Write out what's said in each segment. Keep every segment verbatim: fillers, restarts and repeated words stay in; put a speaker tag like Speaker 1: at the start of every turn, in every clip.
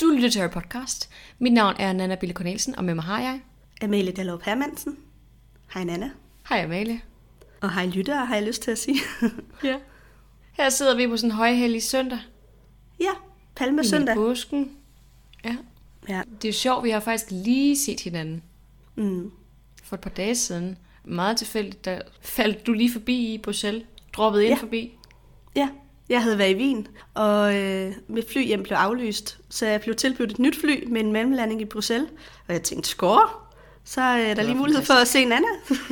Speaker 1: Du lytter til Harry Podcast. Mit navn er Nanna Bille Cornelsen, og med mig har jeg...
Speaker 2: Amalie Dallrup Hermansen. Hej Nanna.
Speaker 1: Hej Amalie.
Speaker 2: Og hej lyttere, har jeg lyst til at sige.
Speaker 1: Ja. Her sidder vi på sådan en højhellig søndag.
Speaker 2: Ja, palmesøndag.
Speaker 1: I påsken. Ja.
Speaker 2: Ja.
Speaker 1: Det er jo sjovt, vi har faktisk lige set hinanden.
Speaker 2: Mm.
Speaker 1: For et par dage siden. Meget tilfældigt, der faldt du lige forbi i Bruxelles. Droppede ind
Speaker 2: Ja.
Speaker 1: forbi.
Speaker 2: Ja, jeg havde været i Wien, og øh, mit fly hjem blev aflyst. Så jeg blev tilbudt et nyt fly med en mellemlanding i Bruxelles. Og jeg tænkte, score, så er der lige mulighed for at se Nanna.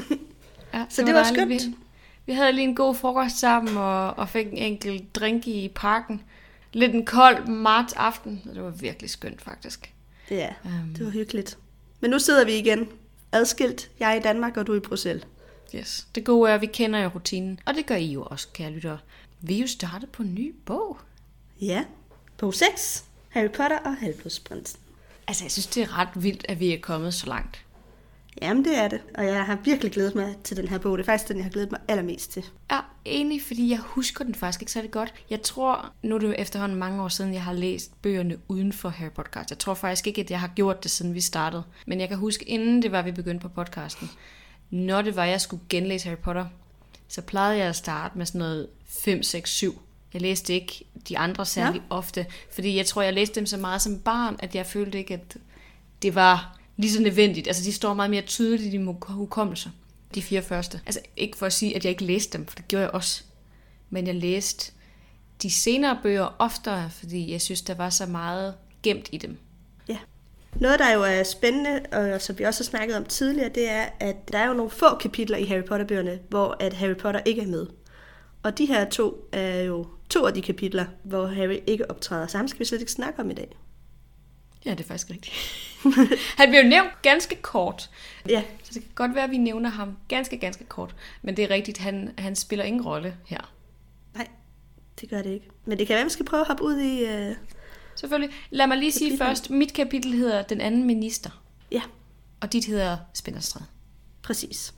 Speaker 1: Ja,
Speaker 2: så det var skønt.
Speaker 1: Vi, vi havde lige en god frokost sammen, og, og fik en enkelt drink i parken. Lidt en kold marts aften. Det var virkelig skønt, faktisk.
Speaker 2: Ja,
Speaker 1: Um,
Speaker 2: det var hyggeligt. Men nu sidder vi igen adskilt. Jeg er i Danmark, og du er i Bruxelles.
Speaker 1: Yes. Det gode er, at vi kender jo rutinen. Og det gør I jo også, kære lyttere. Vi er jo startet på en ny bog.
Speaker 2: Ja, bog seks. Harry Potter og Halvblodsprinsen.
Speaker 1: Altså, jeg synes, det er ret vildt, at vi er kommet så langt.
Speaker 2: Jamen, det er det. Og jeg har virkelig glædet mig til den her bog. Det er faktisk den, jeg har glædet mig allermest til.
Speaker 1: Ja, egentlig, fordi jeg husker den faktisk ikke særlig godt. Jeg tror, nu er det jo efterhånden mange år siden, jeg har læst bøgerne uden for Harry Podcast. Jeg tror faktisk ikke, at jeg har gjort det, siden vi startede. Men jeg kan huske, inden det var, vi begyndte på podcasten. Når det var, jeg skulle genlæse Harry Potter, så plejede jeg at starte med sådan noget fem, seks, syv. Jeg læste ikke de andre særlig ja. ofte, fordi jeg tror, jeg læste dem så meget som barn, at jeg følte ikke, at det var lige så nødvendigt. Altså, de står meget mere tydeligt i min hukommelse, de fire første. Altså, ikke for at sige, at jeg ikke læste dem, for det gjorde jeg også. Men jeg læste de senere bøger oftere, fordi jeg synes, der var så meget gemt i dem.
Speaker 2: Ja. Noget, der jo er spændende, og som vi også har snakket om tidligere, det er, at der er jo nogle få kapitler i Harry Potter-bøgerne, hvor at Harry Potter ikke er med. Og de her to er jo to af de kapitler, hvor Harry ikke optræder. Så ham skal vi slet ikke snakke om i dag.
Speaker 1: Ja, det er faktisk rigtigt. Han bliver jo nævnt ganske kort.
Speaker 2: Ja.
Speaker 1: Så det kan godt være, at vi nævner ham ganske, ganske kort. Men det er rigtigt, han, han spiller ingen rolle her.
Speaker 2: Nej, det gør det ikke. Men det kan være, at vi skal prøve at hoppe ud i... Uh...
Speaker 1: Selvfølgelig. Lad mig lige sige
Speaker 2: kapitlen.
Speaker 1: først, mit kapitel hedder Den anden minister.
Speaker 2: Ja.
Speaker 1: Og dit hedder Spindelstræde.
Speaker 2: Præcis.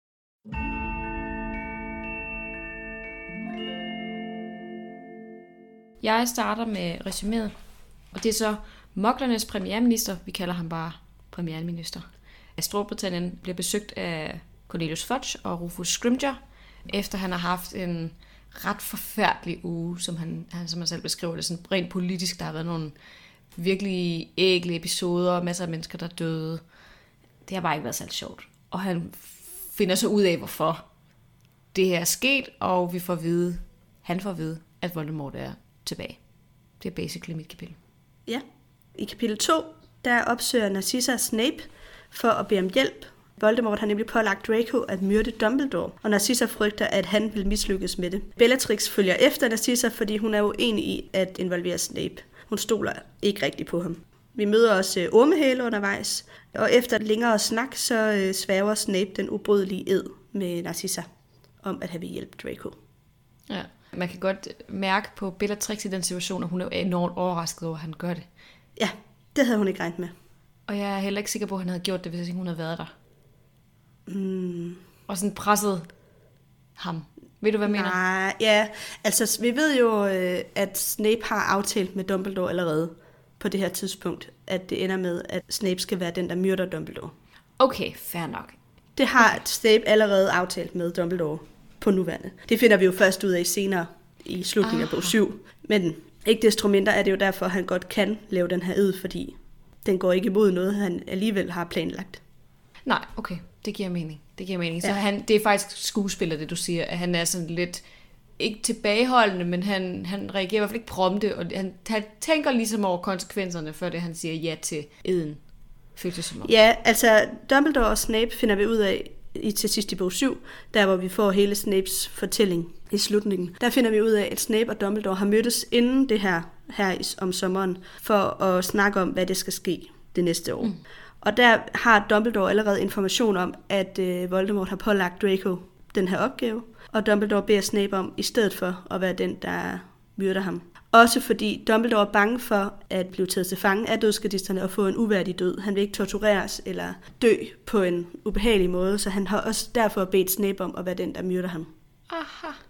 Speaker 1: Jeg starter med resuméet. Og det er så Muglernes premierminister, vi kalder ham bare premierminister. Storbritannien bliver besøgt af Cornelius Fudge og Rufus Scrimgeour, efter han har haft en ret forfærdelig uge, som han, han som han selv beskriver det, sådan rent politisk. Der har været nogle virkelig ægle episoder, masser af mennesker, der døde. Det har bare ikke været særlig sjovt. Og han finder så ud af, hvorfor det her er sket, og vi får at vide, han får at vide, at Voldemort er tilbage. Det er basically mit kapitel.
Speaker 2: Ja. I kapitel to, der opsøger Narcissa Snape for at bede om hjælp. Voldemort har nemlig pålagt Draco at myrde Dumbledore, og Narcissa frygter, at han vil mislykkes med det. Bellatrix følger efter Narcissa, fordi hun er uenig i at involvere Snape. Hun stoler ikke rigtigt på ham. Vi møder også Ormehale undervejs, og efter længere snak, så sværger Snape den ubrydelige ed med Narcissa om at have hjælp Draco.
Speaker 1: Ja, man kan godt mærke på Bellatrix i den situation, at hun er enormt overrasket over, at han gør det.
Speaker 2: Ja, det havde hun ikke regnet med.
Speaker 1: Og jeg er heller ikke sikker på, at han havde gjort det, hvis ikke hun havde været der.
Speaker 2: Mm.
Speaker 1: Og sådan presset ham. Ved du, hvad jeg mener?
Speaker 2: Nej, ja. Altså, vi ved jo, at Snape har aftalt med Dumbledore allerede på det her tidspunkt, at det ender med, at Snape skal være den, der myrder Dumbledore.
Speaker 1: Okay, fair nok.
Speaker 2: Det har Snape allerede aftalt med Dumbledore på nuværende. Det finder vi jo først ud af senere i slutningen af bog syv. Men ikke desto mindre er det jo derfor, at han godt kan lave den her ed, fordi den går ikke imod noget, han alligevel har planlagt.
Speaker 1: Nej, okay. Det giver mening. Det giver mening. Så
Speaker 2: Ja.
Speaker 1: han, det er faktisk skuespiller, det du siger, at han er sådan lidt, ikke tilbageholdende, men han, han reagerer i hvert fald ikke prompte, og han, han tænker ligesom over konsekvenserne, før det han siger ja til eden. Føles som om.
Speaker 2: Ja, altså Dumbledore og Snape finder vi ud af i til sidst i bog syv, der hvor vi får hele Snapes fortælling i slutningen. Der finder vi ud af, at Snape og Dumbledore har mødtes inden det her, her om sommeren, for at snakke om, hvad det skal ske det næste år. Mm. Og der har Dumbledore allerede information om, at øh, Voldemort har pålagt Draco den her opgave, og Dumbledore beder Snape om, i stedet for at være den, der myrder ham. Også fordi Dumbledore er bange for at blive taget til fange af dødsgardisterne og få en uværdig død. Han vil ikke tortureres eller dø på en ubehagelig måde, så han har også derfor bedt Snape om at være den, der myrder ham.
Speaker 1: Aha.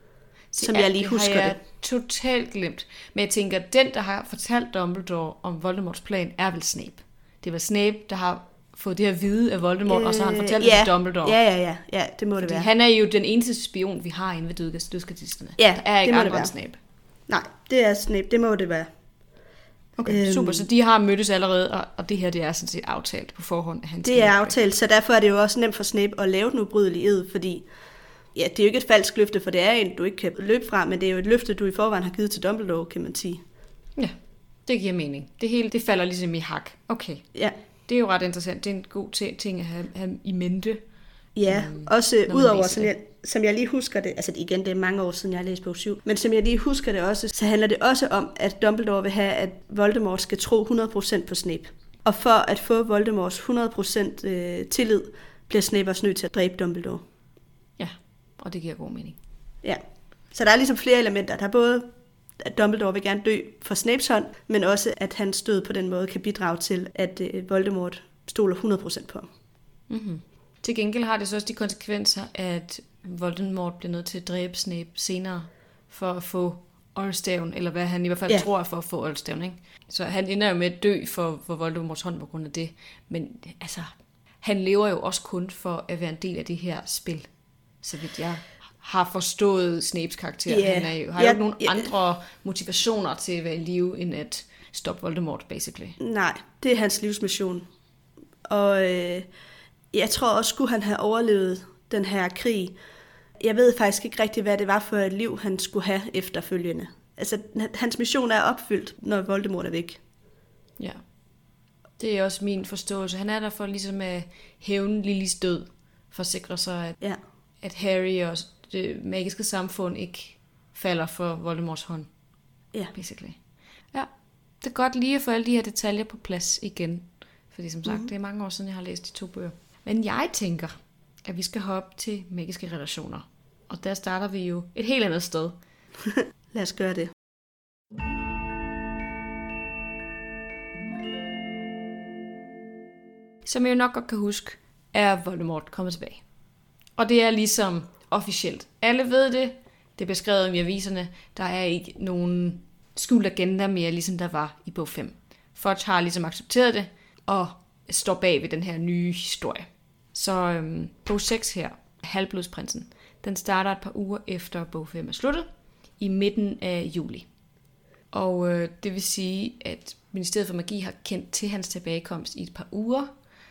Speaker 2: som jeg lige husker
Speaker 1: det. Har jeg
Speaker 2: det.
Speaker 1: totalt glemt. Men jeg tænker, at den, der har fortalt Dumbledore om Voldemorts plan, er vel Snape. Det var Snape, der har fået det her vide af Voldemort, øh, og så har han fortalt
Speaker 2: ja,
Speaker 1: det til Dumbledore.
Speaker 2: Ja, ja, ja, ja, det må det
Speaker 1: Fordi
Speaker 2: være.
Speaker 1: han er jo den eneste spion, vi har inde ved dødskatisterne.
Speaker 2: Ja,
Speaker 1: der er ikke
Speaker 2: det må
Speaker 1: andre
Speaker 2: det være.
Speaker 1: end Snape.
Speaker 2: Nej, det er Snape, det må det være.
Speaker 1: Okay, øhm, super. Så de har mødtes allerede, og, og det her, det er sådan set aftalt på forhånd. At han
Speaker 2: det er aftalt, så derfor er det jo også nemt for Snape at lave den ubrydelige ed, fordi ja, det er jo ikke et falsk løfte, for det er en, du ikke kan løbe fra, men det er jo et løfte, du i forvejen har givet til Dumbledore, kan man sige.
Speaker 1: Ja, det giver mening. Det hele, det falder ligesom i hak. Okay.
Speaker 2: Ja.
Speaker 1: Det er jo ret interessant. Det er en god ting at have, have i mente.
Speaker 2: Ja,
Speaker 1: øhm,
Speaker 2: også udover, som jeg, som jeg lige husker det, altså igen, det er mange år siden, jeg har læst bog syv, men som jeg lige husker det også, så handler det også om, at Dumbledore vil have, at Voldemort skal tro hundrede procent på Snape. Og for at få Voldemorts hundrede procent øh, tillid, bliver Snape også nødt til at dræbe Dumbledore.
Speaker 1: Ja, og det giver god mening.
Speaker 2: Ja, så der er ligesom flere elementer. Der er både, at Dumbledore vil gerne dø for Snapes hånd, men også, at hans død på den måde kan bidrage til, at øh, Voldemort stoler hundrede procent på ham.
Speaker 1: Mm-hmm. Til gengæld har det så også de konsekvenser, at Voldemort bliver nødt til at dræbe Snape senere for at få Oldstaven, eller hvad han i hvert fald ja. tror for at få Oldstaven, ikke? Så han ender jo med at dø for, for Voldemorts hånd på grund af det. Men altså, han lever jo også kun for at være en del af det her spil, så vidt jeg har forstået Snapes karakter. Yeah. Han er jo, har jo
Speaker 2: yeah.
Speaker 1: ikke nogen
Speaker 2: yeah.
Speaker 1: andre motivationer til at være i live, end at stoppe Voldemort, basically.
Speaker 2: Nej, det er hans livsmission. Og øh, jeg tror også, skulle han have overlevet den her krig. Jeg ved faktisk ikke rigtig, hvad det var for et liv, han skulle have efterfølgende. Altså, hans mission er opfyldt, når Voldemort er væk.
Speaker 1: Ja, det er også min forståelse. Han er der for ligesom at hævne Lillys død, for at sikre sig, at,
Speaker 2: ja.
Speaker 1: at Harry og det magiske samfund ikke falder for Voldemorts hånd.
Speaker 2: Ja.
Speaker 1: Basically. Ja, det er godt lige at få alle de her detaljer på plads igen. Fordi som sagt, mm-hmm. det er mange år siden, jeg har læst de to bøger. Men jeg tænker, at vi skal hoppe til magiske relationer. Og der starter vi jo et helt andet sted.
Speaker 2: Lad os gøre det.
Speaker 1: Som jeg jo nok godt kan huske, er Voldemort kommet tilbage. Og det er ligesom officielt. Alle ved det. Det er beskrevet i aviserne. Der er ikke nogen skjult agenda mere, ligesom der var i bog fem. Fudge har ligesom accepteret det, og står bag ved den her nye historie. Så øhm, bog seks her, Halvblodsprinsen, den starter et par uger efter bog fem er sluttet, i midten af juli. Og øh, det vil sige, at Ministeriet for Magi har kendt til hans tilbagekomst i et par uger,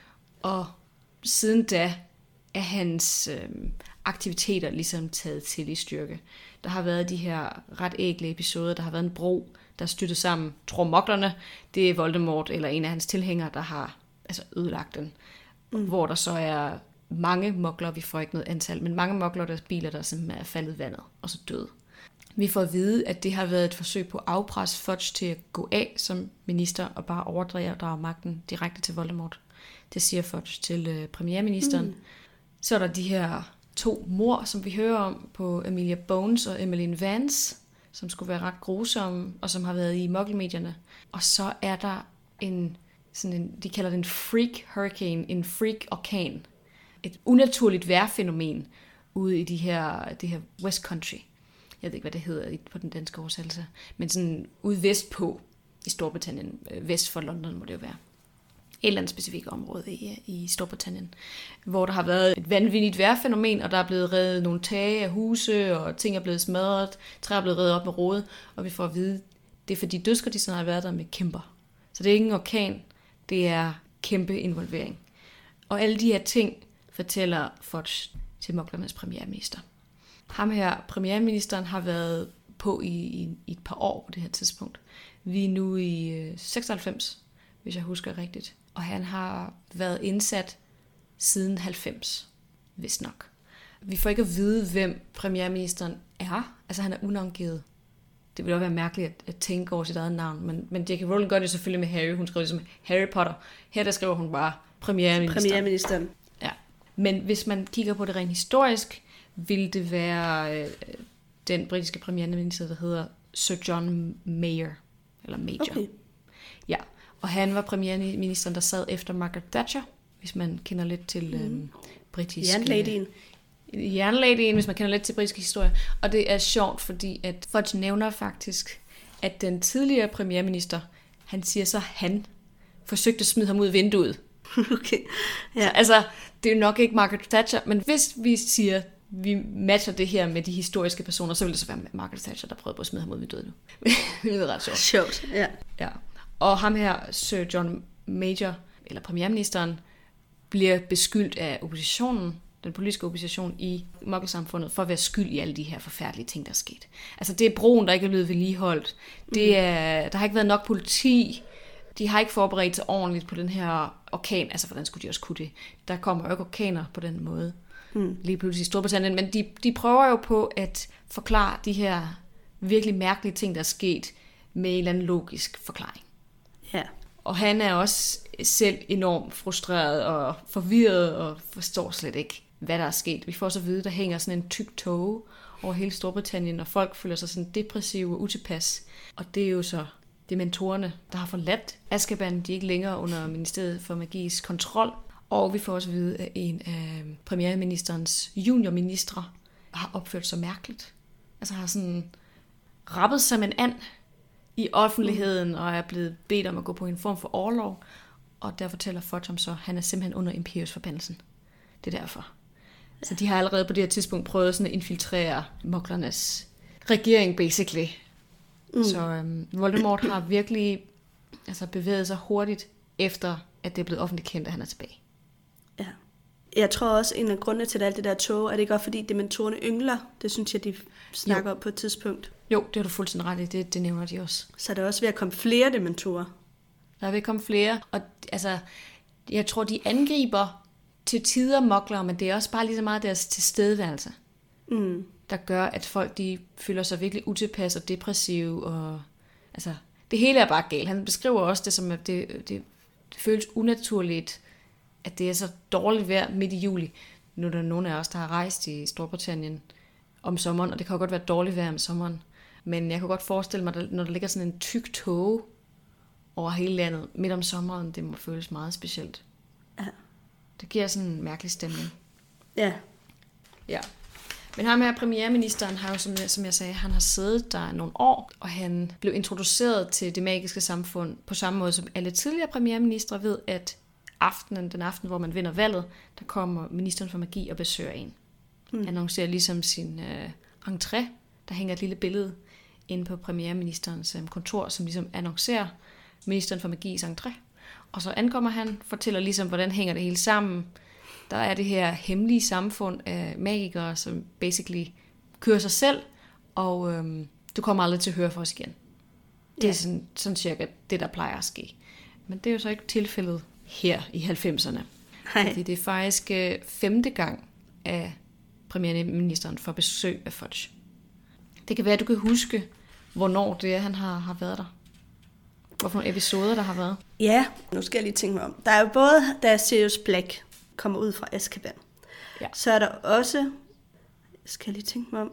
Speaker 1: og siden da er hans øh, aktiviteter ligesom taget til i styrke. Der har været de her ret ægle episoder, der har været en bro, der er styrtet sammen, tror moklerne, det er Voldemort eller en af hans tilhængere, der har altså ødelagt den. Mm. Hvor der så er mange mokler, vi får ikke noget antal, men mange mokler, der biler, der simpelthen er faldet i vandet og så døde. Vi får at vide, at det har været et forsøg på at afpresse Fudge til at gå af som minister og bare overdrage magten direkte til Voldemort. Det siger Fudge til øh, premierministeren. Mm. Så er der de her to mor, som vi hører om på Amelia Bones og Emmeline Vance, som skulle være ret grusomme, og som har været i muggelmedierne. Og så er der en, sådan en, de kalder det en freak hurricane, en freak orkan. Et unaturligt vejrfænomen ude i de her, det her West Country. Jeg ved ikke, hvad det hedder på den danske oversættelse, men sådan ude vestpå i Storbritannien, vest for London må det jo være. Et eller andet specifikt område i, i Storbritannien, hvor der har været et vanvittigt vejrfænomen, og der er blevet revet nogle tage af huse, og ting er blevet smadret, træer er blevet revet op med rode, og vi får at vide, det er fordi dødskatisterne har været der med kæmper. Så det er ikke en orkan, det er kæmpe involvering. Og alle de her ting fortæller Fudge til muglernes premierminister. Ham her, premierministeren, har været på i, i, i et par år på det her tidspunkt. Vi er nu i øh, seksoghalvfems, hvis jeg husker rigtigt. Og han har været indsat siden halvfems, vist nok. Vi får ikke at vide, hvem premierministeren er. Altså han er unavngivet. Det ville også være mærkeligt at, at tænke over sit eget navn. Men, men J K Rowling gør det selvfølgelig med Harry. Hun skriver det som Harry Potter. Her der skriver hun bare premierministeren.
Speaker 2: Premierministeren.
Speaker 1: Ja. Men hvis man kigger på det rent historisk, vil det være øh, den britiske premierminister, der hedder Sir John Major. Eller Major.
Speaker 2: Okay.
Speaker 1: Ja, og han var premierministeren, der sad efter Margaret Thatcher, hvis man kender lidt til øh, britisk...
Speaker 2: Jernladyen.
Speaker 1: jernladyen, hvis man kender lidt til britisk historie. Og det er sjovt, fordi at Fudge nævner faktisk, at den tidligere premierminister, han siger så, han forsøgte at smide ham ud af vinduet.
Speaker 2: Okay. Ja.
Speaker 1: Så, altså, det er jo nok ikke Margaret Thatcher, men hvis vi siger, vi matcher det her med de historiske personer, så vil det så være Margaret Thatcher, der prøvede på at smide ham ud af vinduet nu. Det er ret sjovt.
Speaker 2: Sjovt, ja.
Speaker 1: Ja. Og ham her, Sir John Major, eller premierministeren, bliver beskyldt af oppositionen, den politiske opposition i Muggle-samfundet, for at være skyld i alle de her forfærdelige ting, der er sket. Altså, det er broen, der ikke er blevet vedligeholdt. Det er, der har ikke været nok politi. De har ikke forberedt sig ordentligt på den her orkan. Altså, hvordan skulle de også kunne det? Der kommer jo ikke orkaner på den måde. Mm. Lige pludselig i Storbritannien. Men de, de prøver jo på at forklare de her virkelig mærkelige ting, der er sket, med en eller anden logisk forklaring.
Speaker 2: Ja.
Speaker 1: Og han er også selv enormt frustreret og forvirret og forstår slet ikke, hvad der er sket. Vi får så at vide, der hænger sådan en tyk tåge over hele Storbritannien, og folk føler sig sådan depressive og utilpas. Og det er jo så dementorerne, der har forladt Azkaban. De er ikke længere under Ministeriet for Magis kontrol. Og vi får også at vide, at en af premierministerens juniorministre har opført sig mærkeligt. Altså har sådan rappet som en and i offentligheden, og er blevet bedt om at gå på en form for orlov. Og der fortæller Fudge om så, at han er simpelthen under Imperius-forbandelsen. Det er derfor. Så de har allerede på det her tidspunkt prøvet sådan at infiltrere muglernes regering, basically. Mm. Så øhm, Voldemort har virkelig altså, bevæget sig hurtigt efter, at det er blevet offentligt kendt, at han er tilbage.
Speaker 2: Ja. Jeg tror også, en af grundene til alt det der tog, er det ikke også fordi dementorerne yngler. Det synes jeg, de snakker jo. om på et tidspunkt.
Speaker 1: Jo, det har du fuldstændig ret i. Det, det nævner de også.
Speaker 2: Så er der også ved at komme flere dementorer.
Speaker 1: Der er ved at komme flere. Og altså, jeg tror, de angriber til tider mugler, men det er også bare lige så meget deres tilstedeværelse, mm. der gør, at folk de føler sig virkelig utilpas og depressive. Og, altså, det hele er bare galt. Han beskriver også det som, at det, det, det føles unaturligt, at det er så dårligt vejr midt i juli. Nu er der nogle af os, der har rejst i Storbritannien om sommeren, og det kan jo godt være dårligt vejr om sommeren. Men jeg kan godt forestille mig, når der ligger sådan en tyk tåge over hele landet midt om sommeren, det må føles meget specielt. Ja. Det giver sådan en mærkelig stemning.
Speaker 2: Ja.
Speaker 1: Ja. Men ham her, premierministeren, har jo, som jeg, som jeg sagde, han har siddet der nogle år, og han blev introduceret til det magiske samfund på samme måde som alle tidligere premierministre ved, at aftenen, den aften, hvor man vinder valget, der kommer ministeren for magi og besøger en. Mm. Han annoncerer ligesom sin øh, entré. Der hænger et lille billede inde på premierministerens øh, kontor, som ligesom annoncerer ministeren for magis entré. Og så ankommer han, fortæller ligesom, hvordan hænger det hele sammen. Der er det her hemmelige samfund af magikere, som basically kører sig selv, og øhm, du kommer aldrig til at høre for os igen. Det er ja. sådan, sådan cirka det, der plejer at ske. Men det er jo så ikke tilfældet her i halvfemserne. Fordi det er faktisk øh, femte gang, at premierministeren får besøg af Fudge. Det kan være, at du kan huske, hvornår det er, han har, har været der. Hvorfor nogle episoder, der har været.
Speaker 2: Ja, nu skal jeg lige tænke mig om. Der er jo både, da Sirius Black kommer ud fra Azkaban. Ja. Så er der også, skal jeg lige tænke mig om,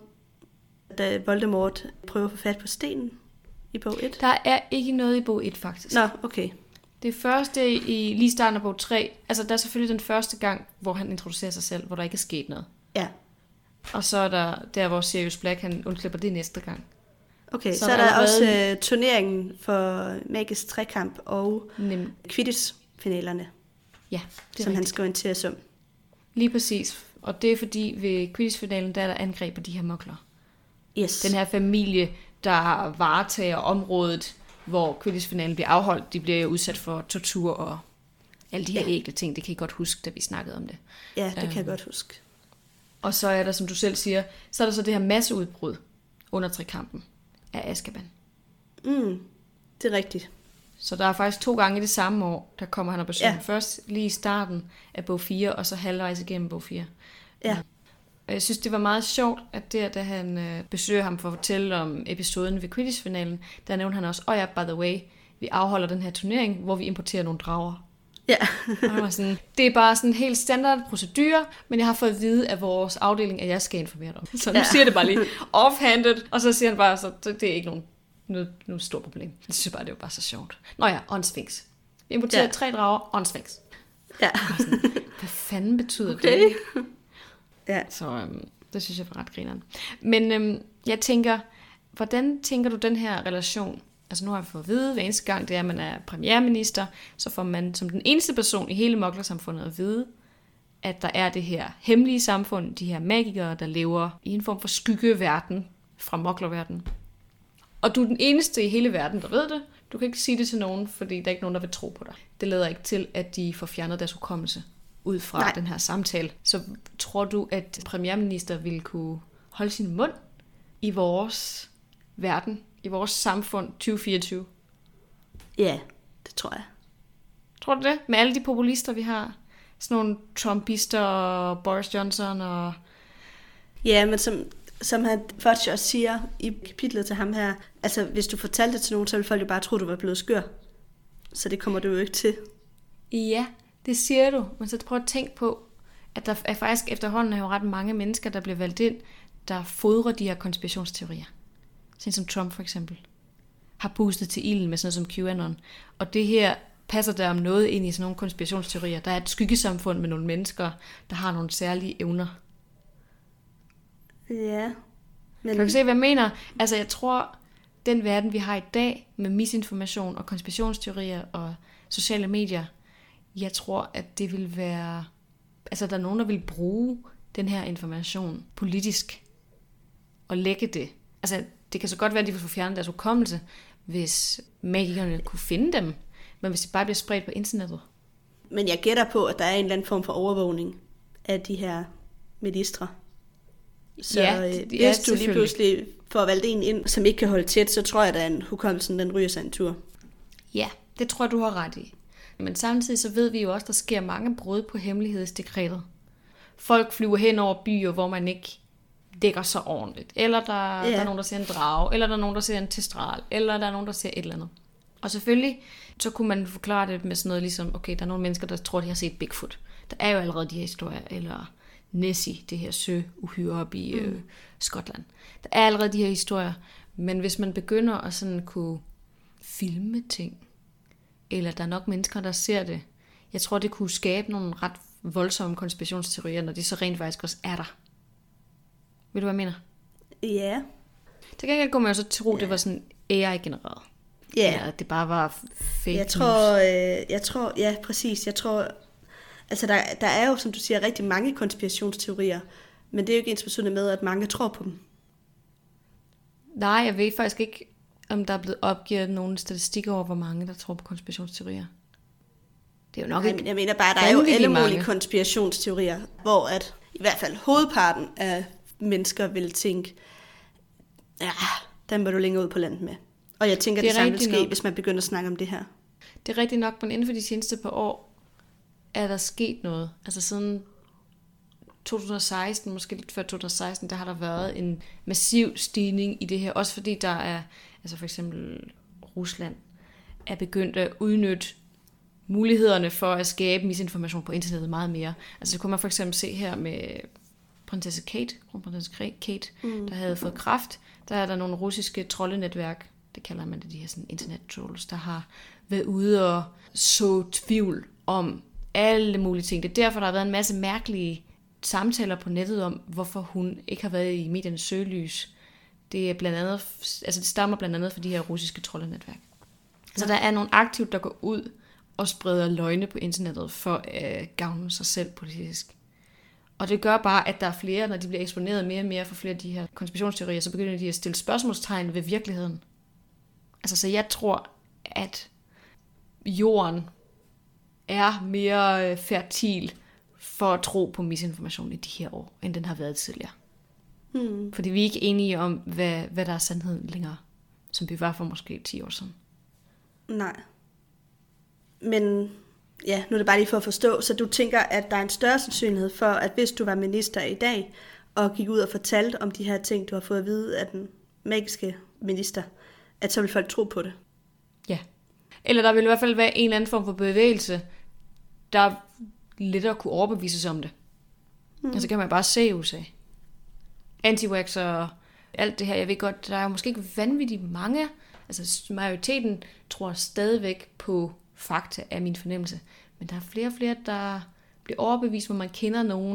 Speaker 2: da Voldemort prøver at få fat på stenen i bog et.
Speaker 1: Der er ikke noget i bog et, faktisk.
Speaker 2: Nå, okay.
Speaker 1: Det første i lige starten af bog tre, altså der er selvfølgelig den første gang, hvor han introducerer sig selv, hvor der ikke er sket noget.
Speaker 2: Ja.
Speaker 1: Og så er der der, hvor Sirius Black, han undslipper det næste gang.
Speaker 2: Okay, så, så er der allerede også uh, turneringen for magisk trekamp og Nem. Quidditch-finalerne,
Speaker 1: ja, det
Speaker 2: som
Speaker 1: rigtigt.
Speaker 2: Han skal orienteres om.
Speaker 1: Lige præcis. Og det er fordi ved Quidditch-finalen, der er der angreb på de her mugler.
Speaker 2: Yes.
Speaker 1: Den her familie, der varetager området, hvor Quidditch-finalen bliver afholdt, de bliver jo udsat for tortur og alle de her ja. ægle ting. Det kan I godt huske, da vi snakkede om det.
Speaker 2: Ja, det um, kan jeg godt huske.
Speaker 1: Og så er der, som du selv siger, så er der så det her masseudbrud under trekampen af Azkaban.
Speaker 2: Mm, det er rigtigt.
Speaker 1: Så der er faktisk to gange i det samme år, der kommer han og besøger
Speaker 2: ja.
Speaker 1: først lige i starten af bog fire, og så halvvejs igennem bog fire.
Speaker 2: Ja.
Speaker 1: Og jeg synes, det var meget sjovt, at der, da han øh, besøger ham for at fortælle om episoden ved Quidditch-finalen, der nævnte han også, åh oh ja, by the way, vi afholder den her turnering, hvor vi importerer nogle drager.
Speaker 2: Ja.
Speaker 1: Og var sådan, det er bare sådan en helt standard procedure, men jeg har fået at vide af vores afdeling, at jeg skal informere dig om. Så nu ja. siger det bare lige offhanded, og så siger han bare, så det er ikke nogen, noget, noget stort problem. Jeg synes bare, det var bare så sjovt. Nå ja, on Sphinx. Vi importerer ja. tre drager, on Sphinx.
Speaker 2: Ja.
Speaker 1: Sådan, hvad fanden betyder
Speaker 2: okay.
Speaker 1: det?
Speaker 2: Ja.
Speaker 1: Så øhm, det synes jeg var ret grineren. Men øhm, jeg tænker, hvordan tænker du den her relation? Altså nu har jeg fået at vide, hver eneste gang det er, at man er premierminister, så får man som den eneste person i hele moklersamfundet at vide, at der er det her hemmelige samfund, de her magikere, der lever i en form for skyggeverden fra moklerverden. Og du er den eneste i hele verden, der ved det. Du kan ikke sige det til nogen, fordi der er ikke nogen, der vil tro på dig. Det leder ikke til, at de får fjernet deres hukommelse ud fra Nej. den her samtale. Så tror du, at premierminister ville kunne holde sin mund i vores verden, i vores samfund tyve fireogtyve?
Speaker 2: Ja, det tror jeg.
Speaker 1: Tror du det? Med alle de populister, vi har? Sådan nogle trumpister og Boris Johnson og...
Speaker 2: Ja, men som, som han Fudge også siger i kapitlet til ham her, altså hvis du fortalte det til nogen, så ville folk jo bare tro, du var blevet skør. Så det kommer du jo ikke til.
Speaker 1: Ja, det siger du. Men så prøv at tænke på, at der er faktisk efterhånden er jo ret mange mennesker, der bliver valgt ind, der fodrer de her konspirationsteorier. Sådan som Trump for eksempel. Har boostet til ilden med sådan noget som QAnon. Og det her passer der om noget ind i sådan nogle konspirationsteorier. Der er et skyggesamfund med nogle mennesker, der har nogle særlige evner.
Speaker 2: Ja. Men...
Speaker 1: Kan du se, hvad jeg mener? Altså, jeg tror, den verden, vi har i dag, med misinformation og konspirationsteorier og sociale medier, jeg tror, at det vil være... Altså, der er nogen, der vil bruge den her information politisk og lægge det. Altså, det kan så godt være, at de vil få fjernet deres hukommelse, hvis magikerne kunne finde dem. Men hvis det bare bliver spredt på internettet.
Speaker 2: Men jeg gætter på, at der er en eller anden form for overvågning af de her ministre. Så
Speaker 1: ja,
Speaker 2: det, hvis ja, du lige pludselig får valgt en ind, som ikke kan holde tæt, så tror jeg, at hukommelsen den ryger sig en tur.
Speaker 1: Ja, det tror jeg, du har ret i. Men samtidig så ved vi jo også, at der sker mange brud på hemmelighedsdekretet. Folk flyver hen over byer, hvor man ikke dækker sig ordentligt. Eller der, ja. der er nogen, der ser en drage, eller der er nogen, der ser en testral, eller der er nogen, der ser et eller andet. Og selvfølgelig, så kunne man forklare det med sådan noget ligesom, okay, der er nogle mennesker, der tror, de har set Bigfoot. Der er jo allerede de her historier, eller Nessie, det her søuhyre op i øh, Skotland. Der er allerede de her historier, men hvis man begynder at sådan kunne filme ting, eller der er nok mennesker, der ser det, jeg tror, det kunne skabe nogle ret voldsomme konspirationsteorier, når de så rent faktisk også er der. Ved du, hvad jeg mener?
Speaker 2: Ja.
Speaker 1: Så kan jeg gå med at så tro, ja. det var sådan A I-genereret.
Speaker 2: Ja.
Speaker 1: Eller at det bare var fake
Speaker 2: jeg tror, øh, jeg tror, ja, præcis. Jeg tror, altså der, der er jo, som du siger, rigtig mange konspirationsteorier, men det er jo ikke ensbetydende med, at mange tror på dem.
Speaker 1: Nej, jeg ved faktisk ikke, om der er blevet opgivet nogle statistikker over, hvor mange, der tror på konspirationsteorier. Det er jo nok
Speaker 2: Nej,
Speaker 1: ikke...
Speaker 2: Jeg mener bare, der er jo alle mulige konspirationsteorier, hvor at i hvert fald hovedparten af mennesker vil tænke, ja, den må du længere ud på landet med. Og jeg tænker, det, det samme vil ske, nok. Hvis man begynder at snakke om det her.
Speaker 1: Det er rigtigt nok, men inden for de seneste par år er der sket noget. Altså siden to tusind og seksten, måske lidt før to tusind og seksten, der har der været en massiv stigning i det her. Også fordi der er, altså for eksempel Rusland, er begyndt at udnytte mulighederne for at skabe misinformation på internettet meget mere. Altså det kunne man for eksempel se her med prinsesse Kate, kronprinsesse Kate, mm. der havde fået kræft. Der er der nogle russiske troldenetværk, det kalder man det, de her sådan internet-trolls, der har været ude og så tvivl om alle mulige ting. Det er derfor, der har været en masse mærkelige samtaler på nettet om, hvorfor hun ikke har været i mediernes søgelys. Det er blandt andet, altså det stammer blandt andet fra de her russiske troldenetværk. Ja. Så der er nogle aktivt, der går ud og spreder løgne på internettet for at gavne sig selv politisk. Og det gør bare, at der er flere, når de bliver eksponeret mere og mere for flere af de her konspirationsteorier, så begynder de at stille spørgsmålstegn ved virkeligheden. Altså, så jeg tror, at jorden er mere fertil for at tro på misinformation i de her år, end den har været tidligere. Hmm. Fordi vi er ikke enige om, hvad, hvad der er sandheden længere, som vi var for måske ti år siden.
Speaker 2: Nej. Men ja, nu er det bare lige for at forstå, så du tænker, at der er en større sandsynlighed for, at hvis du var minister i dag, og gik ud og fortalte om de her ting, du har fået at vide af den magiske minister, at så vil folk tro på det? Ja.
Speaker 1: Eller der vil i hvert fald være en eller anden form for bevægelse, der lettere kunne overbevise sig om det. Mm. Altså kan man bare se U S A. Anti-vax og alt det her. Jeg ved godt, der er jo måske ikke vanvittigt mange. Altså majoriteten tror stadigvæk på fakta af min fornemmelse. Men der er flere og flere, der bliver overbevist, hvor man kender nogen,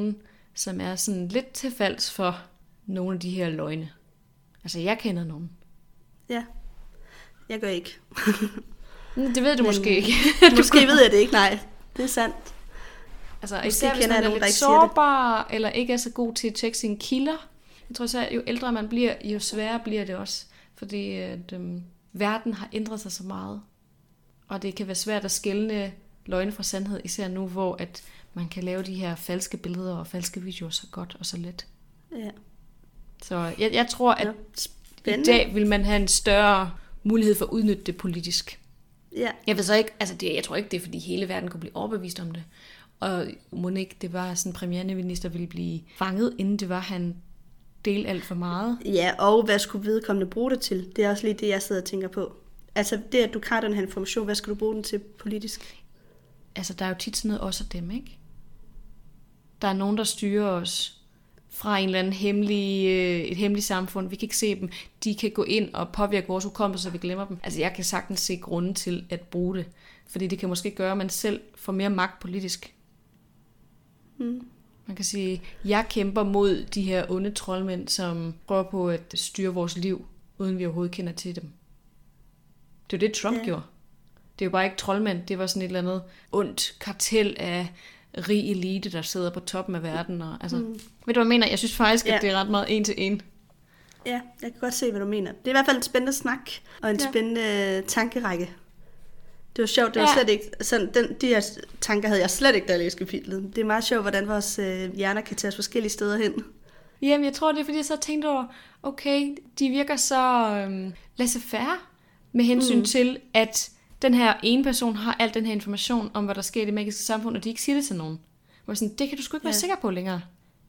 Speaker 1: som er sådan lidt til falds for nogle af de her løgne. Altså, jeg kender nogen.
Speaker 2: Ja, jeg gør ikke.
Speaker 1: Det ved du
Speaker 2: Men,
Speaker 1: måske ikke.
Speaker 2: Måske ved jeg det ikke, nej. Det er sandt.
Speaker 1: Altså,
Speaker 2: Måske
Speaker 1: især hvis
Speaker 2: kender
Speaker 1: man
Speaker 2: jeg
Speaker 1: er
Speaker 2: nogen, der
Speaker 1: lidt
Speaker 2: ikke siger det.
Speaker 1: sårbar, eller ikke er så god til at tjekke sine kilder. Jeg tror så, jo ældre man bliver, jo sværere bliver det også. Fordi at, øhm, verden har ændret sig så meget. Og det kan være svært at skelne løgne fra sandhed, især nu, hvor at man kan lave de her falske billeder og falske videoer så godt og så let.
Speaker 2: Ja.
Speaker 1: Så jeg, jeg tror, at
Speaker 2: ja.
Speaker 1: i dag vil man have en større mulighed for at udnytte det politisk.
Speaker 2: Ja.
Speaker 1: Jeg ved så ikke, altså det, jeg tror ikke, det er, fordi hele verden kunne blive overbevist om det. Og må ikke, det var sådan, premierminister ville blive fanget, inden det var, han delte alt for meget.
Speaker 2: Ja, og hvad skulle vedkommende bruge det til? Det er også lige det, jeg sidder og tænker på. Altså det, at du har den her information, hvad skal du bruge den til politisk?
Speaker 1: Altså der er jo tit sådan noget også af dem, ikke? Der er nogen, der styrer os fra en eller anden hemmelig, et hemmeligt samfund. Vi kan ikke se dem. De kan gå ind og påvirke vores hukommelse, så vi glemmer dem. Altså jeg kan sagtens se grunden til at bruge det. Fordi det kan måske gøre, at man selv får mere magt politisk.
Speaker 2: Mm.
Speaker 1: Man kan sige, jeg kæmper mod de her onde troldmænd, som prøver på at styre vores liv, uden vi overhovedet kender til dem. Det er jo det, Trump ja. gjorde. Det er jo bare ikke troldmænd. Det var sådan et eller andet ondt kartel af rig elite, der sidder på toppen af verden. Og, altså, mm. Ved du, hvad jeg mener? Jeg synes faktisk, at ja. det er ret meget en til en.
Speaker 2: Ja, jeg kan godt se, hvad du mener. Det er i hvert fald en spændende snak, og en ja. spændende tankerække. Det var sjovt, det var ja. slet ikke sådan, den, de her tanker havde jeg slet ikke, da jeg læste kapitlet. Det er meget sjovt, hvordan vores øh, hjerner kan tage os forskellige steder hen.
Speaker 1: Jamen, jeg tror, det er, fordi jeg så tænkte over, okay, de virker så øhm, laissez-faire med hensyn mm. til, at den her ene person har al den her information om, hvad der sker i det magiske samfund, og de ikke siger det til nogen. Hvor sådan, det kan du sgu ikke være ja. sikker på længere.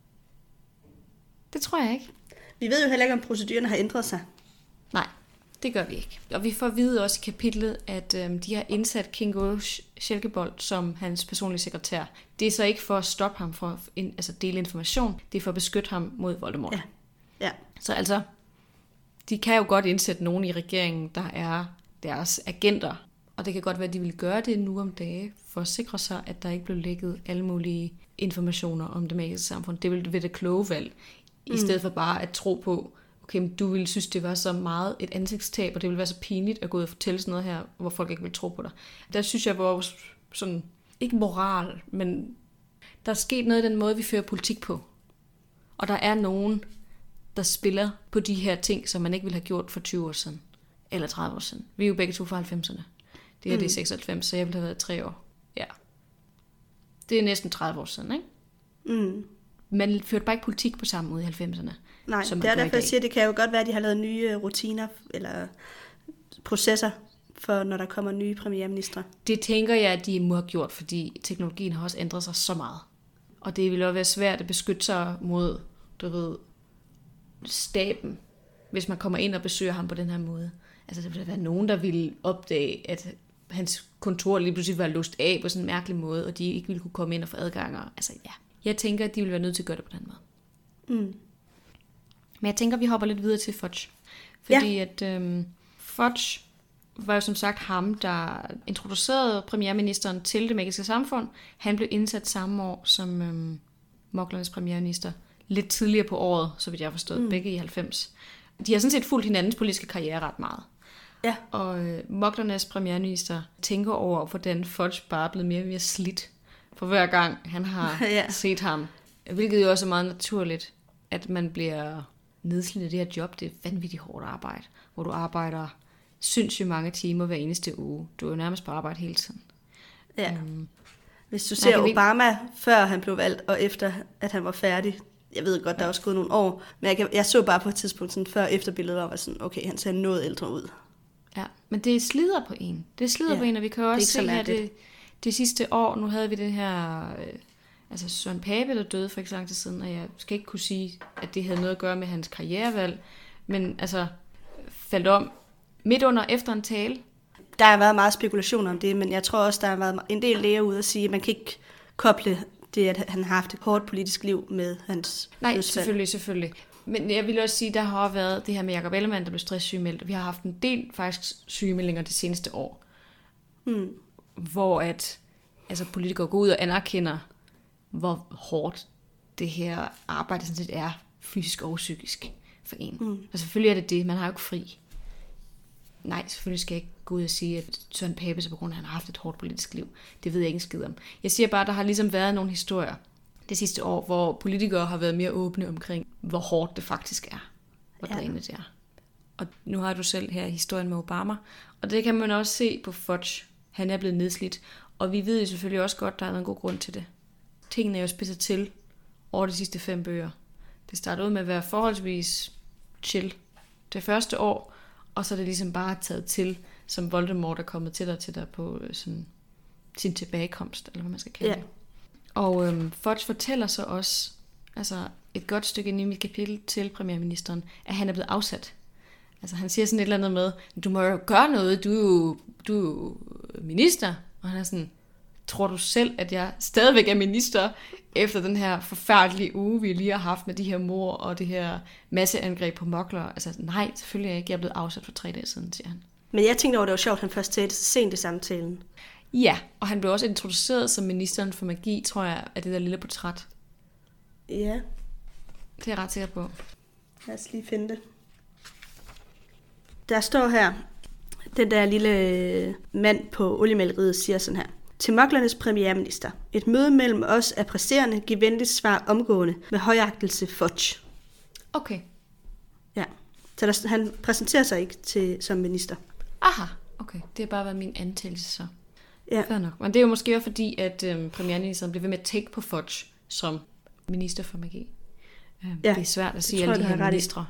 Speaker 1: Det tror jeg ikke.
Speaker 2: Vi ved jo heller ikke, om procedurerne har ændret sig.
Speaker 1: Nej, det gør vi ikke. Og vi får at vide også i kapitlet, at øhm, de har indsat Kingo Kjelkebold som hans personlige sekretær. Det er så ikke for at stoppe ham fra at in, altså dele information, det er for at beskytte ham mod Voldemort.
Speaker 2: Ja. Ja.
Speaker 1: Så altså, de kan jo godt indsætte nogen i regeringen, der er deres agenter. Og det kan godt være, at de vil gøre det nu om dage, for at sikre sig, at der ikke bliver lækket alle mulige informationer om det magiske samfund. Det vil være det kloge valg, i mm. stedet for bare at tro på, okay, du ville synes, det var så meget et ansigtstab, og det ville være så pinligt at gå ud og fortælle sådan noget her, hvor folk ikke vil tro på dig. Der synes jeg, vores sådan, ikke moral, men der er sket noget i den måde, vi fører politik på. Og der er nogen, der spiller på de her ting, som man ikke ville have gjort for tyve år siden, eller tredive år siden. Vi er jo begge to fra halvfemserne. Det her mm. det er seksoghalvfems, så jeg ville have været tre år. Ja. Det er næsten tredive år siden, ikke?
Speaker 2: Mm.
Speaker 1: Man førte bare ikke politik på samme måde i halvfemserne.
Speaker 2: Nej, det er derfor, jeg siger, det kan jo godt være, at de har lavet nye rutiner eller processer, for når der kommer nye premierministre.
Speaker 1: Det tænker jeg, at de må have gjort, fordi teknologien har også ændret sig så meget. Og det vil også være svært at beskytte sig mod, du ved, staben, hvis man kommer ind og besøger ham på den her måde. Altså, der vil være nogen, der ville opdage, at hans kontor lige pludselig var låst af på sådan en mærkelig måde, og de ikke ville kunne komme ind og få adgang. Altså, ja. Jeg tænker, at de vil være nødt til at gøre det på den måde.
Speaker 2: Mm.
Speaker 1: Men jeg tænker, at vi hopper lidt videre til Fudge. Fordi ja. at øhm, Fudge var jo som sagt ham, der introducerede premierministeren til det magiske samfund. Han blev indsat samme år som øhm, Muglernes premierminister. Lidt tidligere på året, så vidt jeg har forstået, mm. begge i halvfems. De har sådan set fulgt hinandens politiske karriere ret meget.
Speaker 2: Ja.
Speaker 1: Og øh, Muglernes premierminister tænker over, hvordan Fudge bare er blevet mere og mere slidt for hver gang han har ja. set ham. Hvilket jo også er meget naturligt, at man bliver nedslidt af det her job. Det er vanvittigt hårdt arbejde, hvor du arbejder sindssygt mange timer hver eneste uge. Du er jo nærmest på arbejde hele tiden.
Speaker 2: Ja. Um, Hvis du ser Obama, vi... før han blev valgt, og efter at han var færdig, jeg ved godt, der er også gået nogle år, men jeg, kan, jeg så bare på et tidspunkt sådan før efter billedet, og var sådan, okay, han ser noget ældre ud.
Speaker 1: Ja, men det slider på en. Det slider ja, på en, og vi kan jo også se her det, det sidste år, nu havde vi det her, øh, altså Søren Pape, der døde for ikke så lang tid siden, og jeg skal ikke kunne sige, at det havde noget at gøre med hans karrierevalg, men altså faldt om midt under efter en tale.
Speaker 2: Der har været meget spekulation om det, men jeg tror også, der har været en del læger ude at sige, at man kan ikke koble det, at han har haft et hårdt politisk liv med hans
Speaker 1: Nej,
Speaker 2: dødsfald.
Speaker 1: selvfølgelig, selvfølgelig. Men jeg vil også sige, at der har været det her med Jacob Ellemann, der blev stresssygemeldt. Vi har haft en del faktisk sygemeldinger det seneste år.
Speaker 2: Hmm.
Speaker 1: Hvor at altså, politikere går ud og anerkender, hvor hårdt det her arbejde sådan set er fysisk og psykisk for en.
Speaker 2: Mm.
Speaker 1: Og selvfølgelig er det det, man har jo ikke fri. Nej, selvfølgelig skal jeg ikke gå ud og sige, at Søren Pape, så på grund af, at han har haft et hårdt politisk liv. Det ved jeg ikke en skid om. Jeg siger bare, at der har ligesom været nogle historier det sidste år, hvor politikere har været mere åbne omkring, hvor hårdt det faktisk er. Hvor
Speaker 2: Ja.
Speaker 1: drænende det er. Og nu har du selv her historien med Obama. Og det kan man også se på Fudge. Han er blevet nedslidt. Og vi ved jo selvfølgelig også godt, at der er en god grund til det. Tingene er jo spidset til over de sidste fem bøger. Det startede ud med at være forholdsvis chill det første år, og så er det ligesom bare taget til, som Voldemort er kommet til dig til dig på sådan, sin tilbagekomst, eller hvad man skal kalde
Speaker 2: Ja.
Speaker 1: det. Og øhm, Fudge fortæller så også, altså et godt stykke ind i mit kapitel til premierministeren, at han er blevet afsat. Altså han siger sådan et eller andet med, du må jo gøre noget, du er jo, du er jo minister. Og han er sådan, tror du selv, at jeg stadigvæk er minister, efter den her forfærdelige uge, vi lige har haft med de her mord og det her masseangreb på mokler? Altså nej, selvfølgelig er jeg ikke. Jeg er blevet afsat for tre dage siden, siger han.
Speaker 2: Men jeg tænkte over, det var sjovt, at han først sagde det så sent i samtalen.
Speaker 1: Ja, og han blev også introduceret som ministeren for magi, tror jeg, af det der lille portræt.
Speaker 2: Ja,
Speaker 1: Det er jeg ret sikker på.
Speaker 2: lad os lige finde det. Der står her, den der lille mand på oliemaleriet siger sådan her. Til moklernes premierminister. Et møde mellem os er presserende, giv venligt svar omgående med højagtelse Fudge.
Speaker 1: Okay.
Speaker 2: Ja, så der, han præsenterer sig ikke til, som minister.
Speaker 1: Aha, okay. Det har bare været min antagelse så.
Speaker 2: Ja.
Speaker 1: Fair nok. Men det er jo måske også fordi, at øhm, premierministeren bliver ved med at take på Fudge som minister for magi. Øhm,
Speaker 2: Ja,
Speaker 1: det er svært at sige
Speaker 2: tror
Speaker 1: alle de
Speaker 2: jeg, du
Speaker 1: her
Speaker 2: har ret i.
Speaker 1: ministre.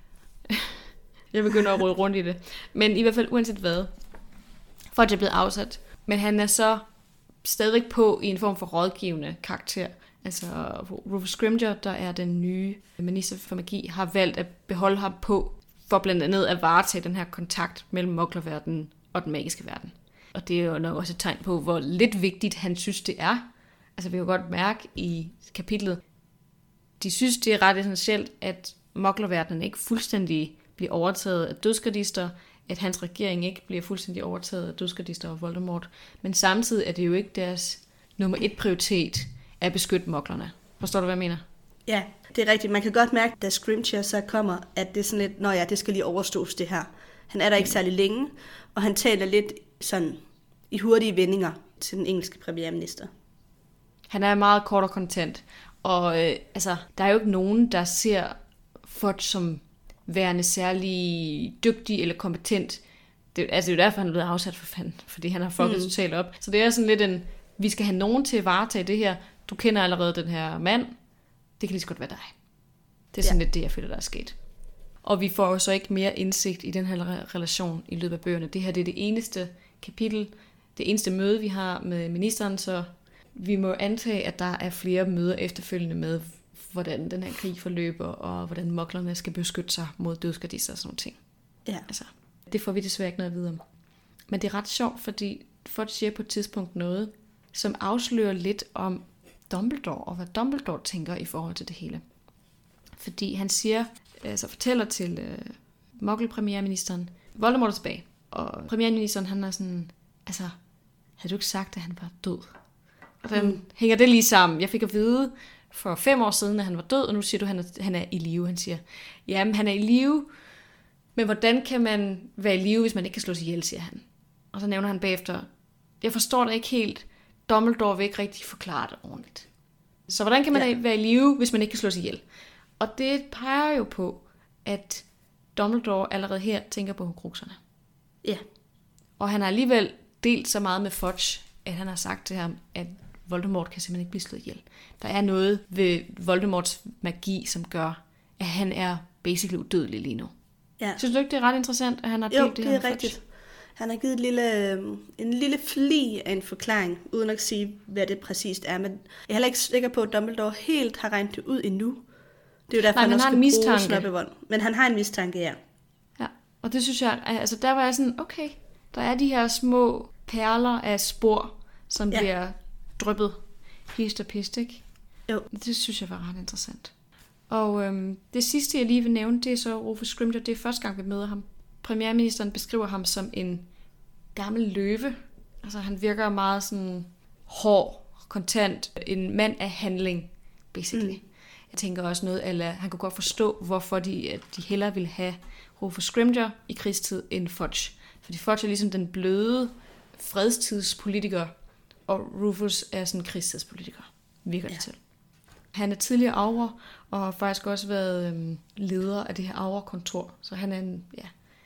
Speaker 1: Jeg begynder at rode rundt i det. Men i hvert fald uanset hvad. Fudge er blevet afsat. Men han er så stadigvæk på i en form for rådgivende karakter. Altså Rufus Scrimgeour, der er den nye minister for magi, har valgt at beholde ham på, for blandt andet at varetage den her kontakt mellem moklerverdenen og den magiske verden. Og det er jo nok også et tegn på, hvor lidt vigtigt han synes, det er. Altså vi kan godt mærke i kapitlet, de synes, det er ret essentielt, at moklerverdenen ikke fuldstændig bliver overtaget af dødsgardister, at hans regering ikke bliver fuldstændig overtaget af dødsgardister og Voldemort. Men samtidig er det jo ikke deres nummer et prioritet at beskytte moklerne. Forstår du, hvad jeg mener?
Speaker 2: Ja, det er rigtigt. Man kan godt mærke, da Scrimgeour så kommer, at det er sådan lidt, nå ja, det skal lige overstås det her. Han er der ikke særlig længe, og han taler lidt sådan i hurtige vendinger til den engelske premierminister.
Speaker 1: Han er meget kort og kontant. Og øh, altså, der er jo ikke nogen, der ser Fudge som værende særlig dygtig eller kompetent. Det, altså, det er jo derfor, han er blevet afsat for fanden. Fordi han har fucket mm. totalt op. Så det er sådan lidt en, vi skal have nogen til at varetage det her. Du kender allerede den her mand. Det kan lige så godt være dig. Det er sådan ja. lidt det, jeg føler, der er sket. Og vi får jo så ikke mere indsigt i den her relation i løbet af bøgerne. Det her det er det eneste kapitel, det eneste møde, vi har med ministeren, så vi må antage, at der er flere møder efterfølgende med, hvordan den her krig forløber, og hvordan moklerne skal beskytte sig mod dødsgardister og sådan nogle ting.
Speaker 2: Ja.
Speaker 1: Altså, det får vi desværre ikke noget at vide om. Men det er ret sjovt, fordi Fudge siger på et tidspunkt noget, som afslører lidt om Dumbledore, og hvad Dumbledore tænker i forhold til det hele. Fordi han siger, altså fortæller til øh, mokkel-premierministeren, Voldemort er tilbage. Og premierministeren, han er sådan, altså, havde du ikke sagt, at han var død? Og den mm. hænger det lige sammen. Jeg fik at vide for fem år siden, at han var død, og nu siger du, at han er, han er i live. Han siger, jamen han er i live, men hvordan kan man være i live, hvis man ikke kan slås ihjel, siger han. Og så nævner han bagefter, jeg forstår det ikke helt, Dumbledore vil ikke rigtig forklare det ordentligt. Så hvordan kan man ja. være i live, hvis man ikke kan slås ihjel? Og det peger jo på, at Dumbledore allerede her tænker på horcruxerne.
Speaker 2: Ja.
Speaker 1: Og han har alligevel delt så meget med Fudge, at han har sagt til ham, at Voldemort kan simpelthen ikke blive slået ihjel. Der er noget ved Voldemorts magi, som gør, at han er basically udødelig lige nu.
Speaker 2: Ja.
Speaker 1: Synes du ikke, det er ret interessant, at han har delt
Speaker 2: jo,
Speaker 1: det,
Speaker 2: det
Speaker 1: her
Speaker 2: er rigtigt. Han har givet et lille, en lille fli af en forklaring, uden at sige, hvad det præcist er. Men jeg er heller ikke sikker på, at Dumbledore helt har regnet det ud endnu. Det er jo derfor,
Speaker 1: Nej,
Speaker 2: han også
Speaker 1: har
Speaker 2: skal bruge snobbevold. Men han har en mistanke, ja.
Speaker 1: Ja, og det synes jeg, altså der var jeg sådan, okay, der er de her små perler af spor, som ja. bliver dryppet hist og pist, ikke?
Speaker 2: Jo.
Speaker 1: Det synes jeg var ret interessant. Og øhm, det sidste, jeg lige vil nævne, det er så Rufus Scrimgeour. Det er første gang, vi møder ham. Premierministeren beskriver ham som en gammel løve. Altså han virker meget sådan hård, kontant, en mand af handling, basically. Mm. Jeg tænker også noget, eller han kunne godt forstå, hvorfor de, at de hellere ville have Rufus Scrimgeour i krigstid end Fudge. Fordi Fudge er ligesom den bløde fredstidspolitiker, og Rufus er sådan en krigstidspolitiker, virker det ja. til. Han er tidligere Auror, og har faktisk også været øhm, leder af det her Auror-kontor. Så han er en, ja,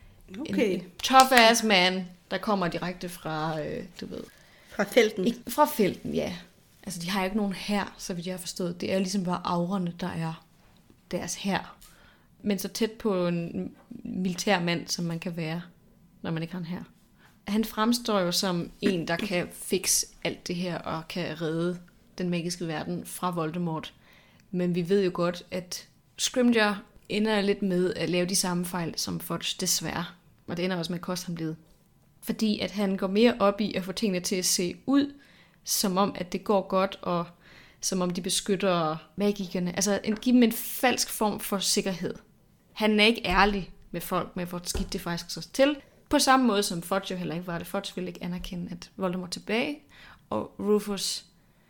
Speaker 2: okay.
Speaker 1: en, en tough-ass man, der kommer direkte fra, øh, du ved...
Speaker 2: Fra felten?
Speaker 1: Ikke, fra felten, ja. Altså, de har ikke nogen hær, så vidt jeg har forstået. Det er ligesom bare aurerne, der er deres hær. Men så tæt på en militær mand, som man kan være, når man ikke har en hær. Han fremstår jo som en, der kan fikse alt det her, og kan redde den magiske verden fra Voldemort. Men vi ved jo godt, at Scrimgeour ender lidt med at lave de samme fejl som Fudge, desværre. Og det ender også med at koste ham livet. Fordi at han går mere op i at få tingene til at se ud, som om at det går godt, og som om de beskytter magikerne. Altså give dem en falsk form for sikkerhed. Han er ikke ærlig med folk, med hvor skidt det faktisk så til. På samme måde som Fudge heller ikke var det. Fudge ville ikke anerkende, at Voldemort er tilbage, og Rufus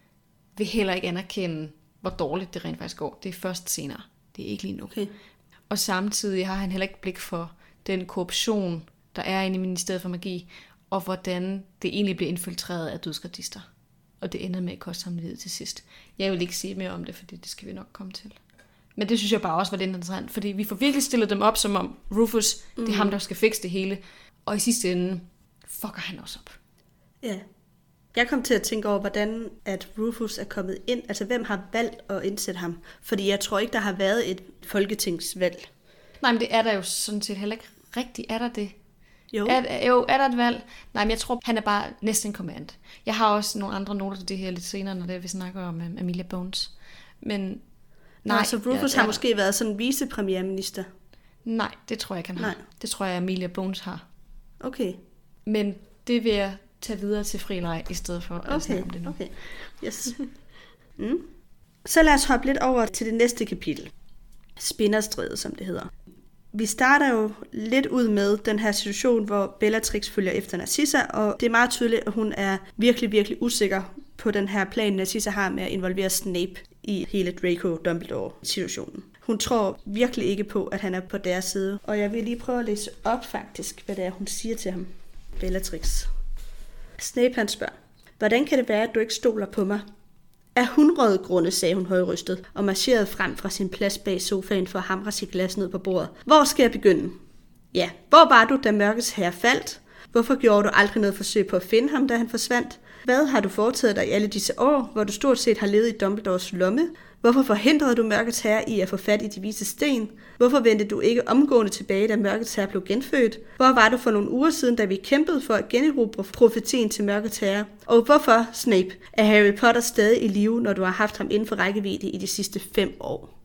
Speaker 1: vil heller ikke anerkende, hvor dårligt det rent faktisk går. Det er først senere. Det er ikke lige nu. Okay. Og samtidig har han heller ikke blik for den korruption, der er inde i Ministeriet for Magi, og hvordan det egentlig bliver infiltreret af dødsgardister. Og det ender med at koste ham livet til sidst. Jeg vil ikke sige mere om det, fordi det skal vi nok komme til. Men det synes jeg bare også var lidt interessant, fordi vi får virkelig stillet dem op, som om Rufus, mm. det er ham, der skal fikse det hele. Og i sidste ende fucker han også op.
Speaker 2: Ja. Jeg kom til at tænke over, hvordan at Rufus er kommet ind. Altså, hvem har valgt at indsætte ham? Fordi jeg tror ikke, der har været et folketingsvalg.
Speaker 1: Nej, men det er der jo sådan set heller ikke rigtigt. Er der det?
Speaker 2: Jo.
Speaker 1: Er, jo, er der et valg? Nej, men jeg tror, han er bare næsten command. Jeg har også nogle andre noter til det her lidt senere, når det, vi snakker om um, Amelia Bones. Men nej.
Speaker 2: Nå, så Rufus ja, har måske været sådan vicepremierminister?
Speaker 1: Nej, det tror jeg ikke, han har. Nej. Det tror jeg, Amelia Bones har.
Speaker 2: Okay.
Speaker 1: Men det vil jeg tage videre til frileg, i stedet for at
Speaker 2: okay.
Speaker 1: snakke om det nu.
Speaker 2: Okay, yes. mm. Så lad os hoppe lidt over til det næste kapitel. Spinderstridet, som det hedder. Vi starter jo lidt ud med den her situation, hvor Bellatrix følger efter Narcissa, og det er meget tydeligt, at hun er virkelig, virkelig usikker på den her plan, Narcissa har med at involvere Snape i hele Draco-Dumbledore-situationen. Hun tror virkelig ikke på, at han er på deres side, og jeg vil lige prøve at læse op faktisk, hvad det er, hun siger til ham. Bellatrix. Snape han spørger, hvordan kan det være, at du ikke stoler på mig? Af hundrede grunde, sagde hun højrystet, og marcherede frem fra sin plads bag sofaen for at hamre sit glas ned på bordet. Hvor skal jeg begynde? Ja, hvor var du, da mørkets herre faldt? Hvorfor gjorde du aldrig noget forsøg på at finde ham, da han forsvandt? Hvad har du foretaget dig i alle disse år, hvor du stort set har levet i Dumbledores lomme? Hvorfor forhindrede du mørkets herre i at få fat i de vise sten? Hvorfor vendte du ikke omgående tilbage, da mørkets herre blev genfødt? Hvor var du for nogle uger siden, da vi kæmpede for at generobre profetien til mørkets herre? Og hvorfor, Snape, er Harry Potter stadig i live, når du har haft ham inden for rækkevidde i de sidste fem år?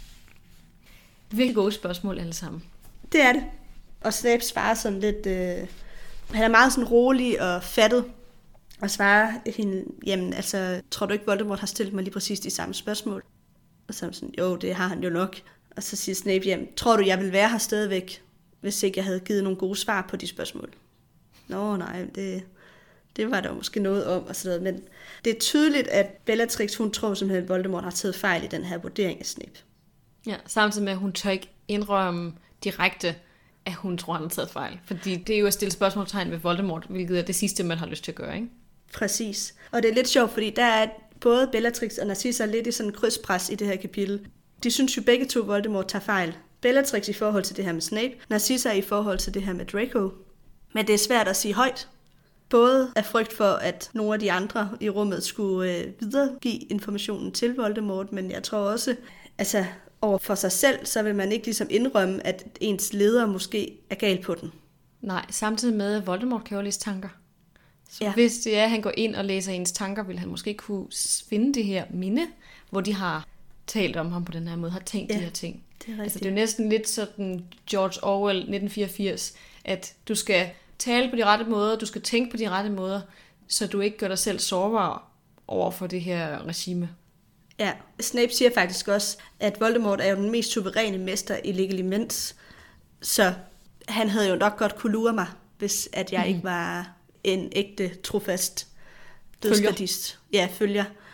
Speaker 1: Virkelig gode spørgsmål alle sammen.
Speaker 2: Det er det. Og Snape svarer sådan lidt... Øh... Han er meget sådan rolig og fattet. Og svarer hende, jamen altså, tror du ikke Voldemort har stillet mig lige præcis de samme spørgsmål? Og så er sådan, jo, det har han jo nok. Og så siger Snape, jamen, tror du, jeg ville være her stadigvæk, hvis ikke jeg havde givet nogle gode svar på de spørgsmål? Nå, nej, det, det var der måske noget om, og sådan noget. Men det er tydeligt, at Bellatrix, hun tror simpelthen, at Voldemort har taget fejl i den her vurdering af Snape.
Speaker 1: Ja, samtidig med, at hun tør ikke indrømme direkte, at hun tror, han har taget fejl. Fordi det er jo at stille spørgsmålstegn ved Voldemort, hvilket er det sidste, man har lyst til at gøre, ikke?
Speaker 2: Præcis. Og det er lidt sjovt, fordi der er både Bellatrix og Narcissa lidt i sådan en krydspres i det her kapitel. De synes jo begge to, Voldemort tager fejl. Bellatrix i forhold til det her med Snape, Narcissa i forhold til det her med Draco. Men det er svært at sige højt. Både af frygt for, at nogle af de andre i rummet skulle øh, videregive informationen til Voldemort, men jeg tror også, altså over for sig selv, så vil man ikke ligesom indrømme, at ens leder måske er gal på den.
Speaker 1: Nej, samtidig med, at Voldemort kan jo læse tanker. Så ja. Hvis det er, at han går ind og læser ens tanker, vil han måske kunne finde det her minde, hvor de har talt om ham på den her måde, har tænkt ja, de her ting.
Speaker 2: Det er,
Speaker 1: altså, det er jo næsten lidt sådan George Orwell nitten fireogfirs, at du skal tale på de rette måder, du skal tænke på de rette måder, så du ikke gør dig selv sårbar over for det her regime.
Speaker 2: Ja, Snape siger faktisk også, at Voldemort er jo den mest suveræne mester i Legalimens, så han havde jo nok godt kunne lure mig, hvis at jeg mm. ikke var en ægte trofast dødsgardist. Ja, følger.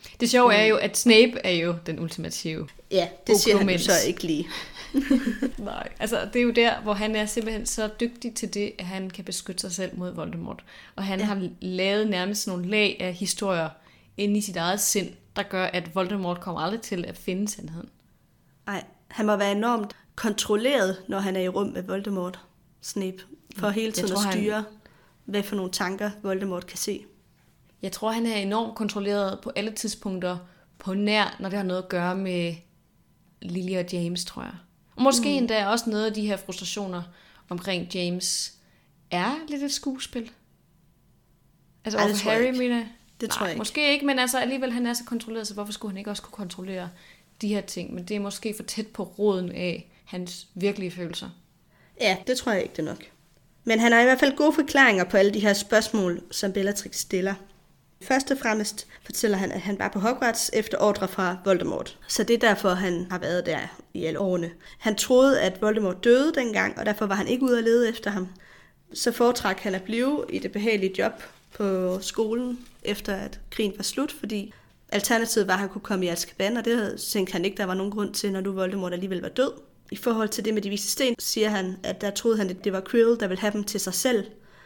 Speaker 1: Det sjove er jo, at Snape er jo den ultimative.
Speaker 2: Ja, det siger han jo så ikke lige.
Speaker 1: Nej, altså det er jo der, hvor han er simpelthen så dygtig til det, at han kan beskytte sig selv mod Voldemort. Og han ja. har lavet nærmest nogle lag af historier inde i sit eget sind, der gør, at Voldemort kommer aldrig til at finde sandheden.
Speaker 2: Nej, han må være enormt kontrolleret, når han er i rum med Voldemort, Snape, for hele tiden tror, at styre, han... hvad for nogle tanker Voldemort kan se.
Speaker 1: Jeg tror, han er enormt kontrolleret på alle tidspunkter, på nær, når det har noget at gøre med Lily og James, tror jeg. Og måske mm. endda også noget af de her frustrationer omkring James er lidt et skuespil. Altså
Speaker 2: Ej,
Speaker 1: over Harry, mener jeg.
Speaker 2: Det
Speaker 1: Nej,
Speaker 2: tror jeg ikke.
Speaker 1: Måske ikke, men altså alligevel han er så kontrolleret, så hvorfor skulle han ikke også kunne kontrollere de her ting? Men det er måske for tæt på roden af hans virkelige følelser.
Speaker 2: Ja, det tror jeg ikke, det nok. Men han har i hvert fald gode forklaringer på alle de her spørgsmål, som Bellatrix stiller. Først og fremmest fortæller han, at han var på Hogwarts efter ordre fra Voldemort. Så det er derfor, han har været der i alle årene. Han troede, at Voldemort døde dengang, og derfor var han ikke ude at lede efter ham. Så foretrak han at blive i det behagelige job på skolen, efter at krigen var slut, fordi alternativet var, at han kunne komme i Azkaban, og det tænkte han ikke, der var nogen grund til, når nu Voldemort alligevel var død. I forhold til det med de vise sten, siger han, at der troede han, at det var Quirrell, der ville have dem til sig selv.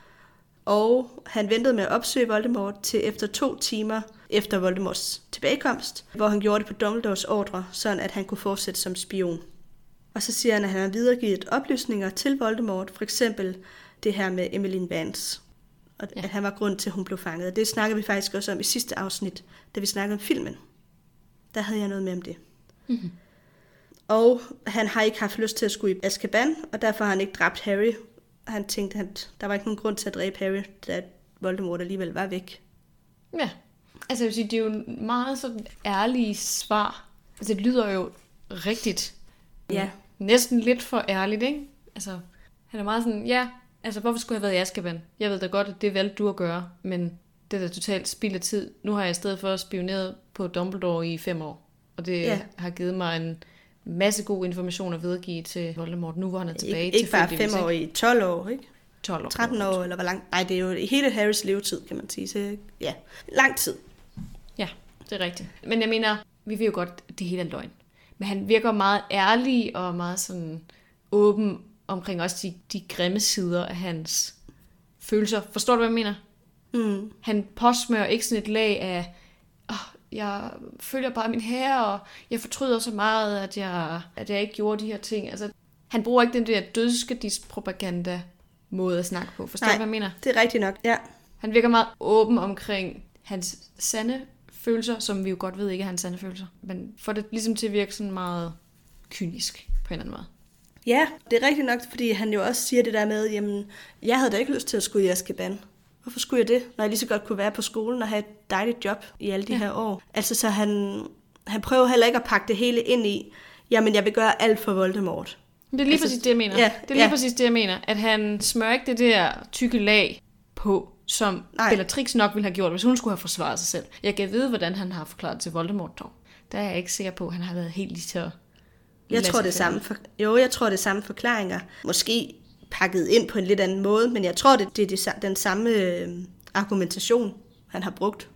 Speaker 2: Og han ventede med at opsøge Voldemort til efter to timer efter Voldemorts tilbagekomst, hvor han gjorde det på Dumbledores ordre, sådan at han kunne fortsætte som spion. Og så siger han, at han har videregivet oplysninger til Voldemort, for eksempel det her med Emmeline Vance, og ja. at han var grund til, at hun blev fanget. Og det snakkede vi faktisk også om i sidste afsnit, da vi snakkede om filmen. Der havde jeg noget med om det. Mm-hmm. Og han har ikke haft lyst til at skulle i Azkaban, og derfor har han ikke dræbt Harry. Han tænkte, at der var ikke nogen grund til at dræbe Harry, da Voldemort alligevel var væk.
Speaker 1: Ja, altså jeg vil sige, det er jo meget sådan ærlige svar. Altså det lyder jo rigtigt.
Speaker 2: Ja.
Speaker 1: Næsten lidt for ærligt, ikke? Altså han er meget sådan, ja, altså hvorfor skulle jeg have været i Azkaban? Jeg ved da godt, at det valgte du at gøre, men det er da totalt spild af tid. Nu har jeg i stedet for spioneret på Dumbledore i fem år, og det ja. har givet mig en masse god information at videregive til Voldemort, nu hvor han er tilbage.
Speaker 2: Ikke, ikke bare fem år, i tolv år, ikke?
Speaker 1: tolv år.
Speaker 2: tretten år, eller hvor langt? Nej, det er jo hele Harrys levetid, kan man sige. Så ja, lang tid.
Speaker 1: Ja, det er rigtigt. Men jeg mener, vi ved jo godt, at det hele er løgn. Men han virker meget ærlig og meget sådan åben omkring også de, de grimme sider af hans følelser. Forstår du, hvad jeg mener? Mm. Han påsmører ikke sådan et lag af, oh, jeg følger bare min herre, og jeg fortryder så meget, at jeg, at jeg ikke gjorde de her ting. Altså, han bruger ikke den der dødskadis-propaganda måde at snakke på. Forstår du, hvad jeg mener?
Speaker 2: Det er rigtigt nok, ja.
Speaker 1: Han virker meget åben omkring hans sande følelser, som vi jo godt ved ikke er hans sande følelser. Men får det ligesom til at virke sådan meget kynisk på en eller anden måde.
Speaker 2: Ja, det er rigtigt nok, fordi han jo også siger det der med, jamen, jeg havde da ikke lyst til at skulle i Azkaban. Hvorfor skulle jeg det, når jeg lige så godt kunne være på skolen og have et dejligt job i alle de ja. her år? Altså, så han, han prøver heller ikke at pakke det hele ind i, jamen, jeg vil gøre alt for Voldemort.
Speaker 1: Det er lige altså, præcis det, jeg mener. Ja, det er lige ja. præcis det, jeg mener. At han smører ikke det der tykke lag på, som Nej. Bellatrix nok ville have gjort, hvis hun skulle have forsvaret sig selv. Jeg kan vide, hvordan han har forklaret til Voldemort dog. Der er jeg ikke sikker på, at han har været helt lige til
Speaker 2: jeg tror, det er samme for... Jo, jeg tror, det er samme forklaringer. Måske pakket ind på en lidt anden måde, men jeg tror, det, det er den samme øh, argumentation, han har brugt.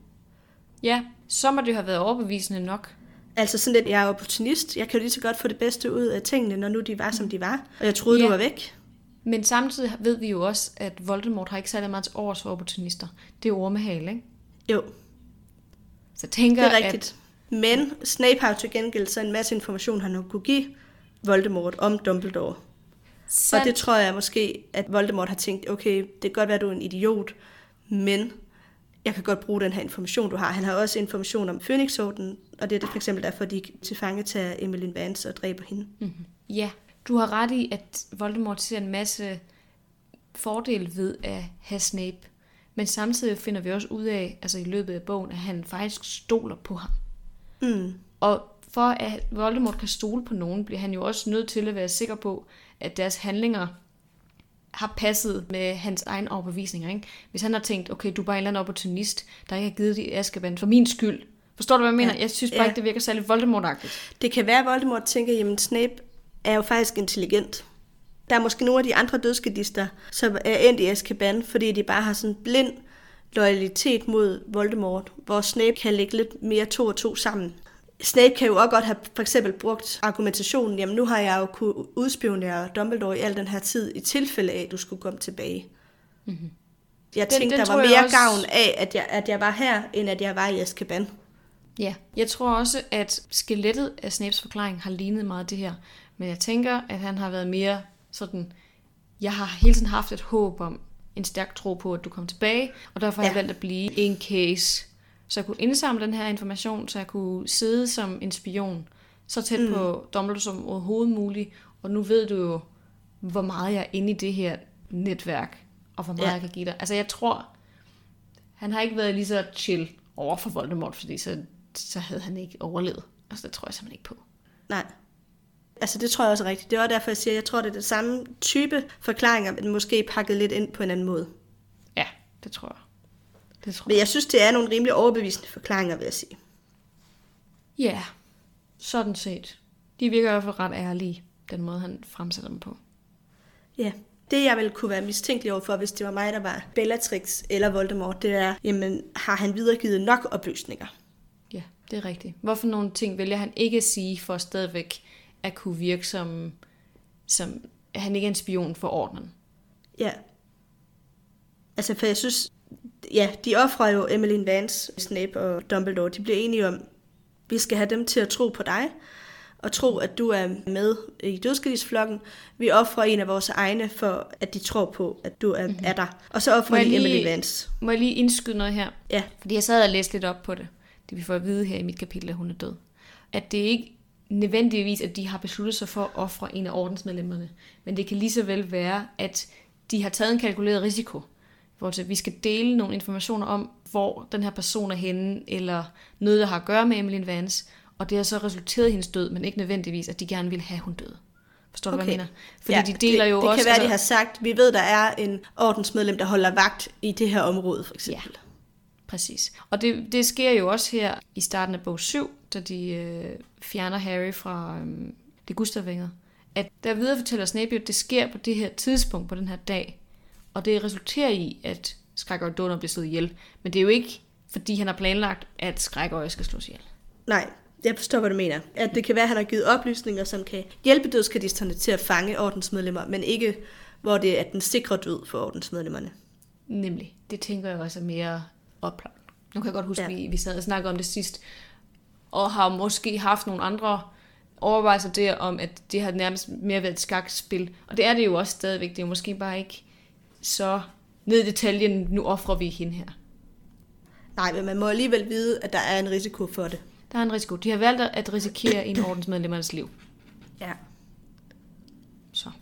Speaker 1: Ja, så må det have været overbevisende nok.
Speaker 2: Altså sådan lidt, jeg er opportunist. Jeg kan jo lige så godt få det bedste ud af tingene, når nu de var, som de var. Og jeg troede, ja. du var væk.
Speaker 1: Men samtidig ved vi jo også, at Voldemort har ikke særlig meget til overs for opportunister. Det er ormehale, ikke?
Speaker 2: Jo.
Speaker 1: Så jeg tænker,
Speaker 2: det er rigtigt. At... Men Snape har jo til gengæld så en masse information, han kunne give Voldemort om Dumbledore. Sandt. Og det tror jeg måske, at Voldemort har tænkt, okay, det kan godt være, at du er en idiot, men jeg kan godt bruge den her information, du har. Han har også information om Phoenixorden, og det er for eksempel derfor, de til fange tager Emmeline Vance og dræber hende.
Speaker 1: Mm-hmm. Ja, du har ret i, at Voldemort ser en masse fordele ved at have Snape, men samtidig finder vi også ud af, altså i løbet af bogen, at han faktisk stoler på ham. Mm. Og for at Voldemort kan stole på nogen, bliver han jo også nødt til at være sikker på, at deres handlinger har passet med hans egen overbevisninger. Ikke? Hvis han har tænkt, okay, du er bare en eller anden opportunist, der ikke har givet dig Azkaban for min skyld. Forstår du, hvad jeg mener? Ja. Jeg synes bare ja. ikke, det virker særlig Voldemort-agtigt.
Speaker 2: Det kan være, at Voldemort tænker, jamen Snape er jo faktisk intelligent. Der er måske nogle af de andre dødskadister, som er endt i Azkaban, fordi de bare har sådan blind loyalitet mod Voldemort, hvor Snape kan lægge lidt mere to og to sammen. Snape kan jo også godt have for eksempel brugt argumentationen, jamen nu har jeg jo kunne udspionere Dumbledore i al den her tid, i tilfælde af, at du skulle komme tilbage. Mm-hmm. Jeg den, tænkte, den der var mere også... gavn af, at jeg, at jeg var her, end at jeg var i Azkaban.
Speaker 1: Ja, jeg tror også, at skelettet af Snapes forklaring har lignet meget det her. Men jeg tænker, at han har været mere sådan, jeg har hele tiden haft et håb om, en stærk tro på, at du kommer tilbage, og derfor har ja. jeg valgt at blive in case. Så jeg kunne indsamle den her information, så jeg kunne sidde som en spion, så tæt mm. på Dumbledore som overhovedet muligt, og nu ved du jo, hvor meget jeg er inde i det her netværk, og hvor meget ja. jeg kan give dig. Altså jeg tror, han har ikke været lige så chill over for Voldemort, fordi så, så havde han ikke overlevet. Altså det tror jeg simpelthen ikke på.
Speaker 2: Nej. Altså det tror jeg også er rigtigt. Det er også derfor, jeg siger, at jeg tror, det er det samme type forklaringer, men måske pakket lidt ind på en anden måde.
Speaker 1: Ja, det tror jeg. Det tror
Speaker 2: men jeg synes, det er nogle rimelig overbevisende forklaringer, vil jeg sige.
Speaker 1: Ja, sådan set. De virker i hvert fald ret ærlige, den måde, han fremsætter dem på.
Speaker 2: Ja, det jeg ville kunne være mistænkelig overfor, hvis det var mig, der var Bellatrix eller Voldemort, det er, jamen, har han videregivet nok oplysninger?
Speaker 1: Ja, det er rigtigt. Hvorfor nogle ting vælger han ikke at sige, for stadigvæk at kunne virke som, som at han ikke er en spion for ordenen?
Speaker 2: Ja. Altså, for jeg synes, ja, de offrer jo Emmeline Vance, Snape og Dumbledore. De bliver enige om, vi skal have dem til at tro på dig, og tro, at du er med i dødskaldisflokken. Vi offrer en af vores egne, for at de tror på, at du er, mm-hmm. er der. Og så offrer de Emmeline Vance.
Speaker 1: Må jeg lige indskyde noget her?
Speaker 2: Ja.
Speaker 1: Fordi jeg sad og læste lidt op på det. Det vi får at vide her i mit kapitel, at hun er død. At det ikke nødvendigvis, at de har besluttet sig for at ofre en af ordensmedlemmerne. Men det kan lige så vel være, at de har taget en kalkuleret risiko. Hvor vi skal dele nogle informationer om, hvor den her person er henne, eller noget, der har at gøre med Emmeline Vance, og det har så resulteret i hendes død, men ikke nødvendigvis, at de gerne vil have, hun døde. Forstår du, okay. hvad jeg mener? Fordi
Speaker 2: ja,
Speaker 1: de deler
Speaker 2: det,
Speaker 1: jo
Speaker 2: det
Speaker 1: også...
Speaker 2: Det kan være, altså, de har sagt, vi ved, der er en ordensmedlem, der holder vagt i det her område, for eksempel.
Speaker 1: Ja, præcis. Og det, det sker jo også her i starten af bog syv, da de øh, fjerner Harry fra øh, det Gustavvænget, at der videre fortæller Snape, at det sker på det her tidspunkt, på den her dag, og det resulterer i, at Skrækøje Donner bliver slået ihjel. Men det er jo ikke, fordi han har planlagt, at Skrækøje skal slås ihjel.
Speaker 2: Nej, jeg forstår, hvad du mener. At det kan være, at han har givet oplysninger, som kan hjælpe dødskaldisterne til at fange ordensmedlemmer, men ikke, hvor det er den sikre død for ordensmedlemmerne.
Speaker 1: Nemlig. Det tænker jeg også er mere oplagt. Nu kan jeg godt huske, at ja. vi, vi sad og snakkede om det sidst, og har måske haft nogle andre overvejelser der om, at det har nærmest mere været et skakspil. Og det er det jo også stadigvæk. Det er jo måske bare ikke så ned i detaljen, nu offrer vi hende her.
Speaker 2: Nej, men man må alligevel vide, at der er en risiko for det.
Speaker 1: Der er en risiko. De har valgt at risikere en ordensmedlemmernes liv.
Speaker 2: Ja.
Speaker 1: Så.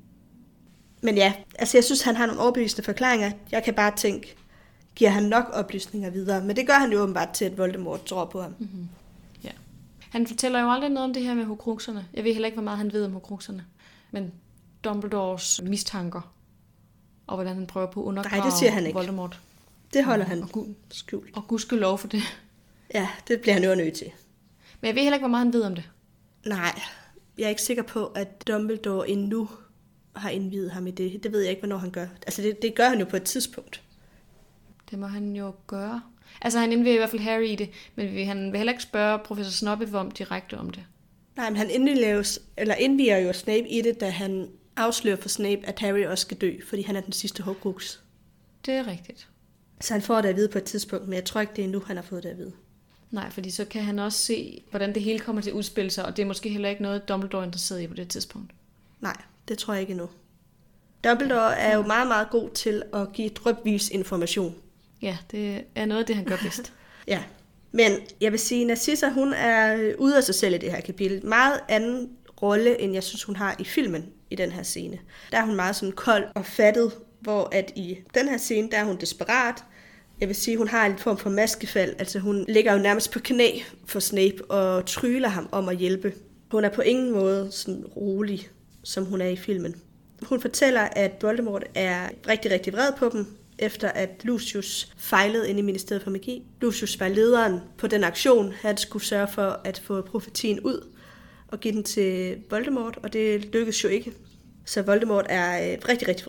Speaker 2: Men ja, altså jeg synes, han har nogle overbevisende forklaringer. Jeg kan bare tænke, giver han nok oplysninger videre? Men det gør han jo åbenbart til, at Voldemort tror på ham.
Speaker 1: Mm-hmm. Ja. Han fortæller jo aldrig noget om det her med horcruxerne. Jeg ved heller ikke, hvor meget han ved om horcruxerne. Men Dumbledores mistanker, og hvordan han prøver på at undergrave Nej, det siger han ikke. Voldemort.
Speaker 2: Det holder han
Speaker 1: og gu-
Speaker 2: skjult.
Speaker 1: Og gudskelov for det.
Speaker 2: Ja, det bliver han jo nødt til.
Speaker 1: Men jeg ved heller ikke, hvor meget han ved om det.
Speaker 2: Nej, jeg er ikke sikker på, at Dumbledore endnu har indviet ham i det. Det ved jeg ikke, hvornår han gør. Altså, det, det gør han jo på et tidspunkt. Det
Speaker 1: må han jo gøre. Altså, han indviger i hvert fald Harry i det, men han vil heller ikke spørge professor Snobbe om direkte om det.
Speaker 2: Nej, men han indviger, eller indviger jo Snape i det, da han afslører for Snape, at Harry også skal dø, fordi han er den sidste Horcrux.
Speaker 1: Det er rigtigt.
Speaker 2: Så han får det at vide på et tidspunkt, men jeg tror ikke, det er nu, han har fået det at vide.
Speaker 1: Nej, fordi så kan han også se, hvordan det hele kommer til at udspille sig, og det er måske heller ikke noget, Dumbledore er interesseret i på det tidspunkt.
Speaker 2: Nej, det tror jeg ikke endnu. Dumbledore er jo meget, meget god til at give drypvis information.
Speaker 1: Ja, det er noget af det, han gør bedst.
Speaker 2: Ja, men jeg vil sige, at Narcissa, hun er ude af sig selv i det her kapitel. Meget anden rolle, end jeg synes, hun har i filmen i den her scene. Der er hun meget sådan kold og fattet, hvor at i den her scene, der er hun desperat. Jeg vil sige, hun har en form for maskefald. Altså hun ligger jo nærmest på knæ for Snape og tryller ham om at hjælpe. Hun er på ingen måde sådan rolig, som hun er i filmen. Hun fortæller, at Voldemort er rigtig, rigtig vred på dem, efter at Lucius fejlede inde i Ministeriet for Magi. Lucius var lederen på den aktion. Han skulle sørge for at få profetien ud og give den til Voldemort, og det lykkedes jo ikke. Så Voldemort er rigtig, rigtig vred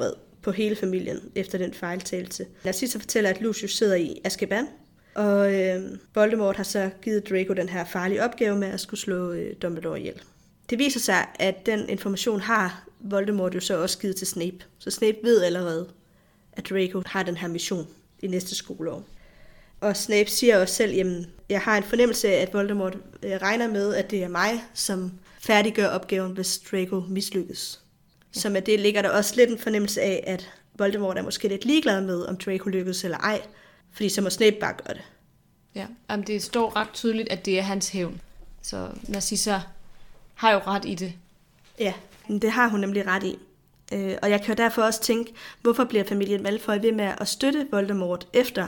Speaker 2: på hele familien efter den fejltagelse. Narcissa fortæller, at Lucius sidder i Azkaban, og øh, Voldemort har så givet Draco den her farlige opgave med at skulle slå øh, Dumbledore ihjel. Det viser sig, at den information har Voldemort jo så også givet til Snape. Så Snape ved allerede, at Draco har den her mission i næste skoleår. Og Snape siger også selv, jamen, jeg har en fornemmelse af, at Voldemort øh, regner med, at det er mig, som færdiggør opgaven, hvis Draco mislykkes. Ja. Så med det ligger der også lidt en fornemmelse af, at Voldemort er måske lidt ligeglad med, om Draco lykkes eller ej, fordi så må Snape bare gøre det.
Speaker 1: Ja, jamen det står ret tydeligt, at det er hans hævn. Så Narcissa har jo ret i det.
Speaker 2: Ja, det har hun nemlig ret i. Øh, og jeg kan jo derfor også tænke, hvorfor bliver familien Malfoy ved med at støtte Voldemort, efter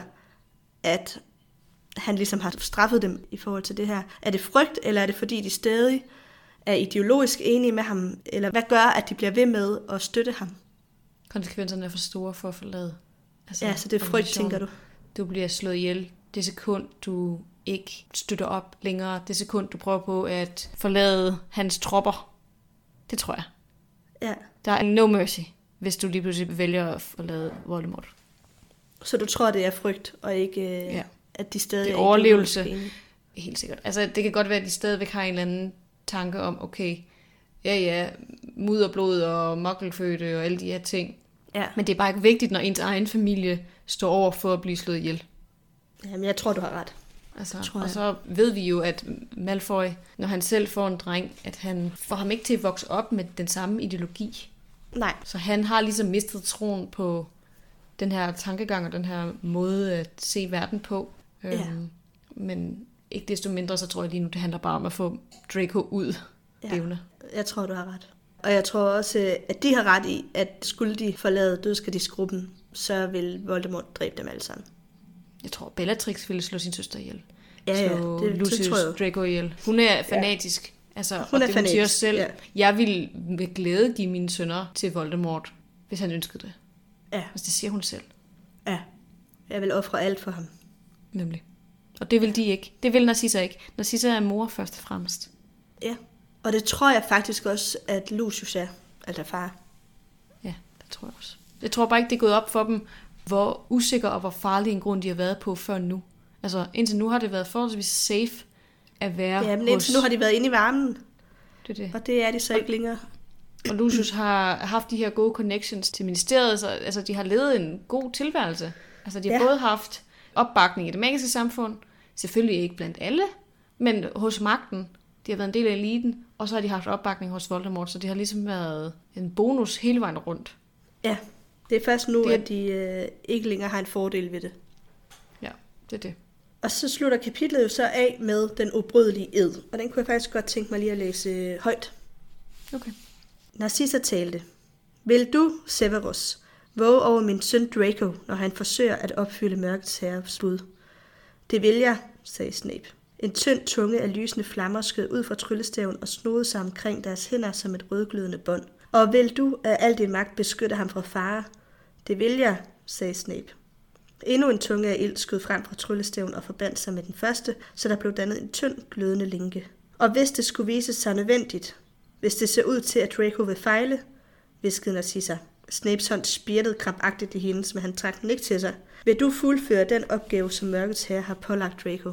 Speaker 2: at han ligesom har straffet dem i forhold til det her? Er det frygt, eller er det fordi, de stadig er ideologisk enige med ham? Eller hvad gør, at de bliver ved med at støtte ham?
Speaker 1: Konsekvenserne er for store for at forlade. Altså,
Speaker 2: ja, så det er frygt, tænker du?
Speaker 1: Du bliver slået ihjel det sekund, du ikke støtter op længere. Det sekund, du prøver på at forlade hans tropper. Det tror jeg.
Speaker 2: Ja.
Speaker 1: Der er no mercy, hvis du lige pludselig vælger at forlade Voldemort.
Speaker 2: Så du tror, det er frygt, og ikke,
Speaker 1: ja.
Speaker 2: at de stadig
Speaker 1: det er
Speaker 2: er
Speaker 1: overlevelse. Helt sikkert. Altså, det kan godt være, at de stadigvæk har en eller anden tanke om, okay, ja ja, mudderblod og mokkelfødte og alle de her ting.
Speaker 2: Ja.
Speaker 1: Men det er bare ikke vigtigt, når ens egen familie står over for at blive slået ihjel.
Speaker 2: Jamen, jeg tror, du har ret.
Speaker 1: Altså,
Speaker 2: tror
Speaker 1: og så ved vi jo, at Malfoy, når han selv får en dreng, at han får ham ikke til at vokse op med den samme ideologi.
Speaker 2: Nej.
Speaker 1: Så han har ligesom mistet troen på den her tankegang og den her måde at se verden på.
Speaker 2: Ja. Øhm,
Speaker 1: men ikke desto mindre, så tror jeg lige nu, det handler bare om at få Draco ud levende.
Speaker 2: Ja, jeg tror, du har ret. Og jeg tror også, at de har ret i, at skulle de forlade dødskadisgruppen, så vil Voldemort dræbe dem alle sammen.
Speaker 1: Jeg tror, Bellatrix ville slå sin søster ihjel.
Speaker 2: Ja, ja,
Speaker 1: slå
Speaker 2: det,
Speaker 1: Lucius
Speaker 2: det tror jeg.
Speaker 1: Draco ihjel. Hun er fanatisk. Ja. Altså,
Speaker 2: hun
Speaker 1: og
Speaker 2: er
Speaker 1: det,
Speaker 2: fanatisk,
Speaker 1: hun siger selv.
Speaker 2: Ja.
Speaker 1: Jeg vil med glæde give mine sønner til Voldemort, hvis han ønskede det.
Speaker 2: Ja.
Speaker 1: Altså, det siger hun selv.
Speaker 2: Ja. Jeg vil ofre alt for ham.
Speaker 1: Nemlig. Og det vil de ikke. Det vil Narcissa ikke. Narcissa er mor først og fremmest.
Speaker 2: Ja. Og det tror jeg faktisk også, at Lucius er, altså far.
Speaker 1: Ja, det tror jeg også. Jeg tror bare ikke, det er gået op for dem, hvor usikker og hvor farlig en grund de har været på før nu. Altså indtil nu har det været forholdsvis safe at være
Speaker 2: ja, men
Speaker 1: hos...
Speaker 2: indtil nu har de været inde i varmen.
Speaker 1: Det er det.
Speaker 2: Og det er de så ikke længere.
Speaker 1: Og Lucius har haft de her gode connections til ministeriet, så altså, de har levet en god tilværelse. Altså de har ja. både haft opbakning i det magiske samfund, selvfølgelig ikke blandt alle, men hos magten. De har været en del af eliten, og så har de haft opbakning hos Voldemort, så det har ligesom været en bonus hele vejen rundt.
Speaker 2: Ja, det er først nu,
Speaker 1: det er...
Speaker 2: at de øh, ikke længere har en fordel ved det.
Speaker 1: Ja, det er det.
Speaker 2: Og så slutter kapitlet jo så af med den ubrydelige ed, og den kunne jeg faktisk godt tænke mig lige at læse højt.
Speaker 1: Okay.
Speaker 2: Narcissa talte. Vil du, Severus, våge over min søn Draco, når han forsøger at opfylde mørkets herres bud? Det vil jeg, sagde Snape. En tynd tunge af lysende flammer skød ud fra tryllestaven og snodede sig omkring deres hænder som et rødglødende bånd. Og vil du af al din magt beskytte ham fra fare? Det vil jeg, sagde Snape. Endnu en tunge af ild skød frem fra tryllestaven og forbandt sig med den første, så der blev dannet en tynd, glødende linke. Og hvis det skulle vise sig nødvendigt, hvis det ser ud til, at Draco vil fejle, viskede Narcissa. Snapes hånd spirtede krampagtigt i hendes, men han trak den ikke til sig. Vil du fuldføre den opgave, som mørkets herre har pålagt Draco?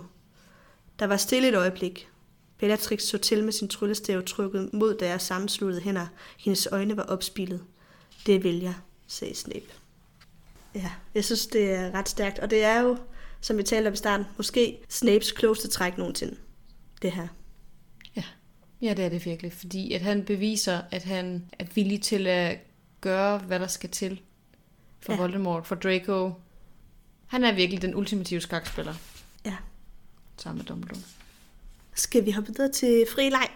Speaker 2: Der var stille et øjeblik. Bellatrix så til med sin tryllestav trykket mod deres sammensluttede hænder. Hendes øjne var opspillet. Det vil jeg, sagde Snape. Ja, jeg synes, det er ret stærkt. Og det er jo, som vi talte om i starten, måske Snapes klogeste træk nogensinde. Det her.
Speaker 1: Ja. Ja, det er det virkelig. Fordi at han beviser, at han er villig til at gøre, hvad der skal til for ja. Voldemort, for Draco. Han er virkelig den ultimative skakspiller.
Speaker 2: Ja.
Speaker 1: Sammen med Dumbledore.
Speaker 2: Skal vi hoppe videre til fri leg?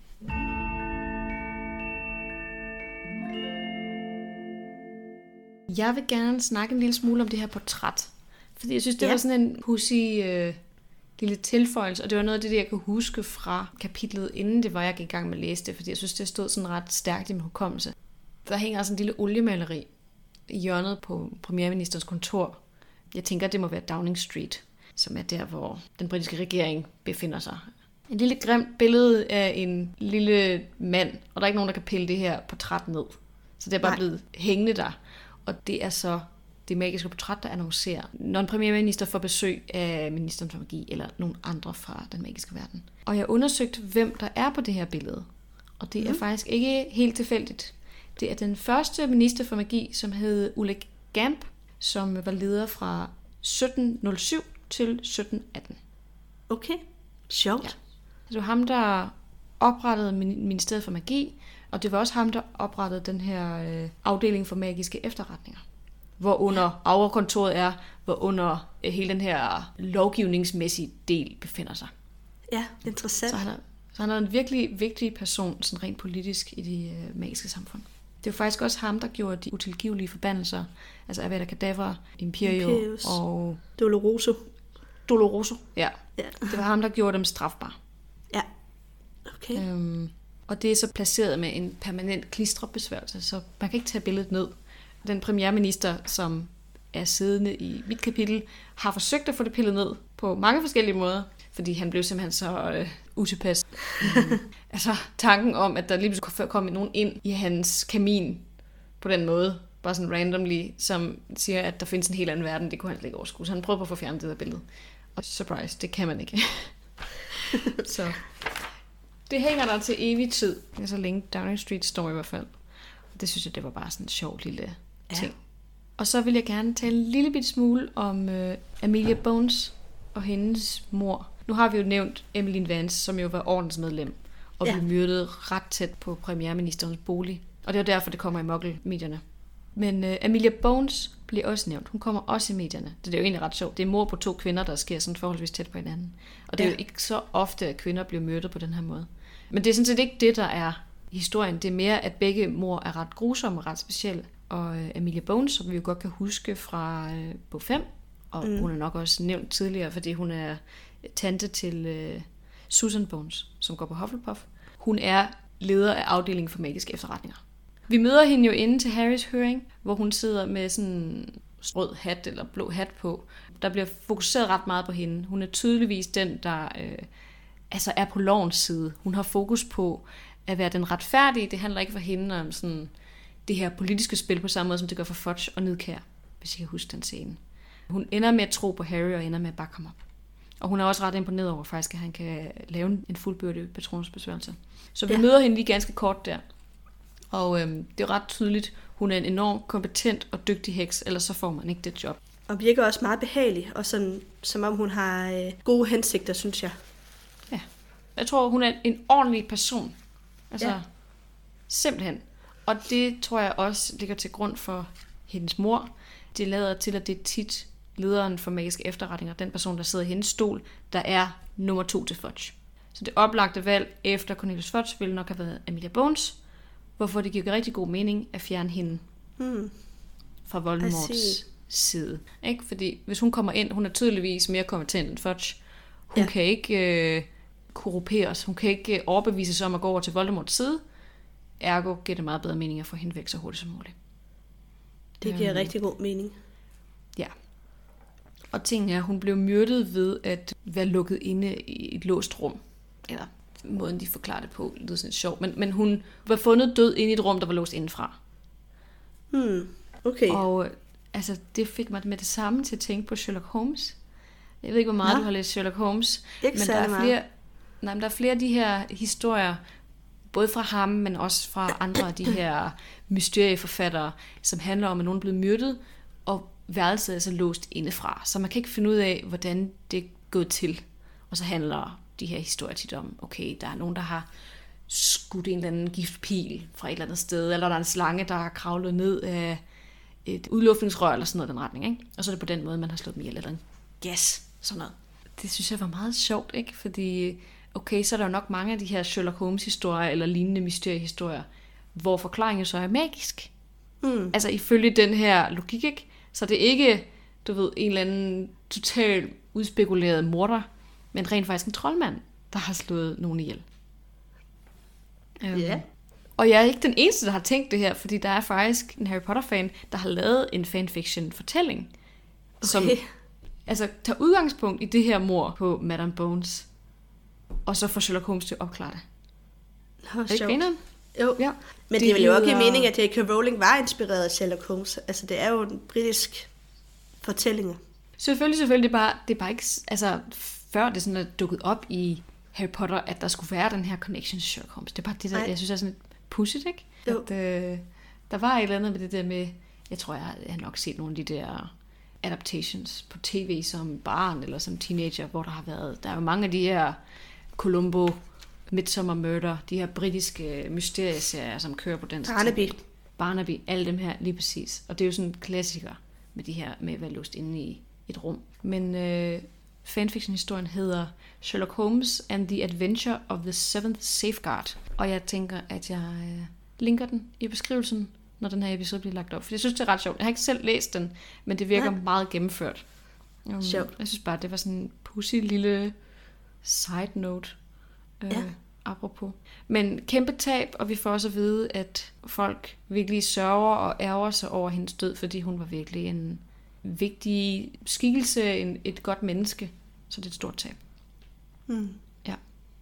Speaker 1: Jeg vil gerne snakke en lille smule om det her portræt. Fordi jeg synes, det ja. var sådan en pudsy øh, lille tilføjelse. Og det var noget af det, jeg kunne huske fra kapitlet, inden det var, jeg gik i gang med at læse det. Fordi jeg synes, det stod sådan ret stærkt i min hukommelse. Der hænger sådan en lille oliemaleri i hjørnet på premierministerens kontor. Jeg tænker, det må være Downing Street, som er der, hvor den britiske regering befinder sig. En lille grimt billede af en lille mand, og der er ikke nogen, der kan pille det her portræt ned. Så det er bare Nej. blevet hængende der. Og og det er så det magiske portræt, der annoncerer, når en premierminister får besøg af ministeren for magi, eller nogle andre fra den magiske verden. Og jeg har undersøgt, hvem der er på det her billede. Og det er mm. faktisk ikke helt tilfældigt. Det er den første minister for magi, som hed Ulik Gamp, som var leder fra sytten nul syv til sytten atten.
Speaker 2: Okay, sjovt.
Speaker 1: Ja. Det var ham, der oprettede Ministeriet for Magi, og det var også ham, der oprettede den her øh, afdeling for magiske efterretninger. Hvor under Aura-kontoret er, hvor under øh, hele den her lovgivningsmæssige del befinder sig.
Speaker 2: Ja, interessant.
Speaker 1: Så han er, så han er en virkelig vigtig person, sådan rent politisk, i de øh, magiske samfund. Det var faktisk også ham, der gjorde de utilgivelige forbandelser, altså Avada Kedavra, Imperio
Speaker 2: Imperius.
Speaker 1: og
Speaker 2: Doloroso.
Speaker 1: Doloroso, ja.
Speaker 2: Ja.
Speaker 1: Det var ham, der gjorde dem strafbare.
Speaker 2: Ja, okay.
Speaker 1: Øhm, og det er så placeret med en permanent klistrebesværgelse, så man kan ikke tage billedet ned. Den premierminister, som er siddende i mit kapitel, har forsøgt at få det pillet ned på mange forskellige måder, fordi han blev simpelthen så øh, utilpas. mm. Altså tanken om, at der lige pludselig kom nogen ind i hans kamin på den måde, bare sådan randomly, som siger, at der findes en helt anden verden, det kunne han slet ikke overskue. Så han prøvede på at få fjernet det der billede. Og surprise, det kan man ikke. Så det hænger der til evig tid. Det er så længe Downing Street står i hvert fald. Det synes jeg, det var bare sådan en sjov lille ting. Ja. Og så vil jeg gerne tale en lille bit smule om uh, Amelia Bones og hendes mor. Nu har vi jo nævnt Emmeline Vance, som jo var ordensmedlem og ja. blev myrdet ret tæt på premierministerens bolig. Og det er derfor, det kommer i Muggle-medierne. Men uh, Amelia Bones bliver også nævnt. Hun kommer også i medierne. Det er jo egentlig ret sjovt. Det er mord på to kvinder, der sker sådan forholdsvis tæt på hinanden. Og det er ja. jo ikke så ofte, at kvinder bliver myrdet på den her måde. Men det er sådan set ikke det, der er historien. Det er mere, at begge mord er ret grusomme og ret specielle. Og uh, Amelia Bones, som vi jo godt kan huske fra uh, bog fem, og mm. hun er nok også nævnt tidligere, fordi hun er tante til uh, Susan Bones, som går på Hufflepuff. Hun er leder af afdelingen for magiske efterretninger. Vi møder hende jo inde til Harrys høring, hvor hun sidder med sådan en rød hat eller blå hat på. Der bliver fokuseret ret meget på hende. Hun er tydeligvis den, der øh, altså er på lovens side. Hun har fokus på at være den retfærdige. Det handler ikke for hende om sådan det her politiske spil på samme måde, som det gør for Fudge og Nidkær, hvis I kan huske den scene. Hun ender med at tro på Harry og ender med at bakke ham op. Og hun er også ret imponeret over faktisk, at han kan lave en fuldbyrdet patronsbesværgelse. Så vi ja. møder hende lige ganske kort der. Og øhm, det er ret tydeligt, hun er en enormt kompetent og dygtig heks, ellers så får man ikke det job.
Speaker 2: Og virker også meget behagelig, og sådan, som om hun har øh, gode hensigter, synes jeg.
Speaker 1: Ja, jeg tror, hun er en ordentlig person. Altså, ja. simpelthen. Og det tror jeg også ligger til grund for hendes mor. Det lader til, at det er tit lederen for magiske efterretninger, den person, der sidder i hendes stol, der er nummer to til Fudge. Så det oplagte valg efter Cornelius Fudge ville nok have været Amelia Bones, hvorfor det giver rigtig god mening at fjerne hende hmm. fra Voldemorts side. Ikke? Fordi hvis hun kommer ind, hun er tydeligvis mere kompetent end Fudge. Hun ja. kan ikke øh, korrumperes, hun kan ikke overbevise sig om at gå over til Voldemorts side. Ergo giver det meget bedre mening at få hende væk så hurtigt som muligt.
Speaker 2: Det giver um, rigtig god mening.
Speaker 1: Ja. Og tingen er, at hun blev myrdet ved at være lukket inde i et låst rum. Eller måden, de forklarer det på, lyder sådan sjovt. Men, men hun var fundet død inde i et rum, der var låst indenfra.
Speaker 2: Hmm, okay.
Speaker 1: Og altså, det fik mig med det samme til at tænke på Sherlock Holmes. Jeg ved ikke, hvor meget ja. du har læst Sherlock Holmes.
Speaker 2: Ikke
Speaker 1: men der er flere, nej, men der er flere af de her historier, både fra ham, men også fra andre af de her mysterieforfattere, som handler om, at nogen er blevet myrdet, og værelset er så låst indefra. Så man kan ikke finde ud af, hvordan det er gået til. Og så handler de her historier tit om, okay, der er nogen, der har skudt en eller anden giftpil fra et eller andet sted, eller der er en slange, der har kravlet ned af et udluftningsrør, eller sådan noget i den retning, ikke? Og så er det på den måde, man har slået dem ihjel, eller en gas, sådan noget. Det synes jeg var meget sjovt, ikke? Fordi, okay, så er der jo nok mange af de her Sherlock Holmes-historier, eller lignende mysteriehistorier, hvor forklaringen så er magisk. Mm. Altså ifølge den her logik, ikke? Så det er ikke, du ved, en eller anden totalt udspekuleret morder, men rent faktisk en troldmand, der har slået nogen ihjel.
Speaker 2: Ja. Yeah.
Speaker 1: Um, og jeg er ikke den eneste, der har tænkt det her, fordi der er faktisk en Harry Potter-fan, der har lavet en fanfiction-fortælling, okay. som altså, tager udgangspunkt i det her mord på Madame Bones, og så får Sherlock Holmes til at opklare det.
Speaker 2: Oh, er det griner? Jo,
Speaker 1: Ja.
Speaker 2: men det,
Speaker 1: Det
Speaker 2: det ville jo også give
Speaker 1: lyder-
Speaker 2: mening, at J K. Rowling var inspireret af Sherlock Holmes. Altså, det er jo en britisk fortælling.
Speaker 1: Selvfølgelig, selvfølgelig. Det er bare, det er bare ikke... Altså, før det sådan er dukket op i Harry Potter, at der skulle være den her connection til Sherlock Holmes. Det er bare det, der,
Speaker 2: Nej.
Speaker 1: jeg synes er sådan lidt pudsigt, ikke?
Speaker 2: Jo.
Speaker 1: At, øh, der var et eller andet med det der med... Jeg tror, jeg har, jeg har nok set nogle af de der adaptations på tv som barn eller som teenager, hvor der har været... Der er jo mange af de her Columbo, Midsommar Murder, de her britiske mysterieserier, som kører på dansk.
Speaker 2: Barnaby.
Speaker 1: Barnaby, alle dem her, lige præcis. Og det er jo sådan en klassiker med de her, med at være låst inde i et rum. Men øh, fanfiction-historien hedder Sherlock Holmes and the Adventure of the Seventh Safeguard. Og jeg tænker, at jeg øh, linker den i beskrivelsen, når den her episode bliver lagt op. For jeg synes, det er ret sjovt. Jeg har ikke selv læst den, men det virker
Speaker 2: Nej.
Speaker 1: meget gennemført. Um,
Speaker 2: Sjovt.
Speaker 1: Jeg synes bare, det var sådan en pussy lille side note. Øh,
Speaker 2: Ja.
Speaker 1: Apropos. Men kæmpe tab, og vi får også at vide, at folk virkelig sørger og ærger sig over hendes død, fordi hun var virkelig en vigtig skikkelse, en, et godt menneske. Så det er et stort tab.
Speaker 2: Hmm.
Speaker 1: Ja.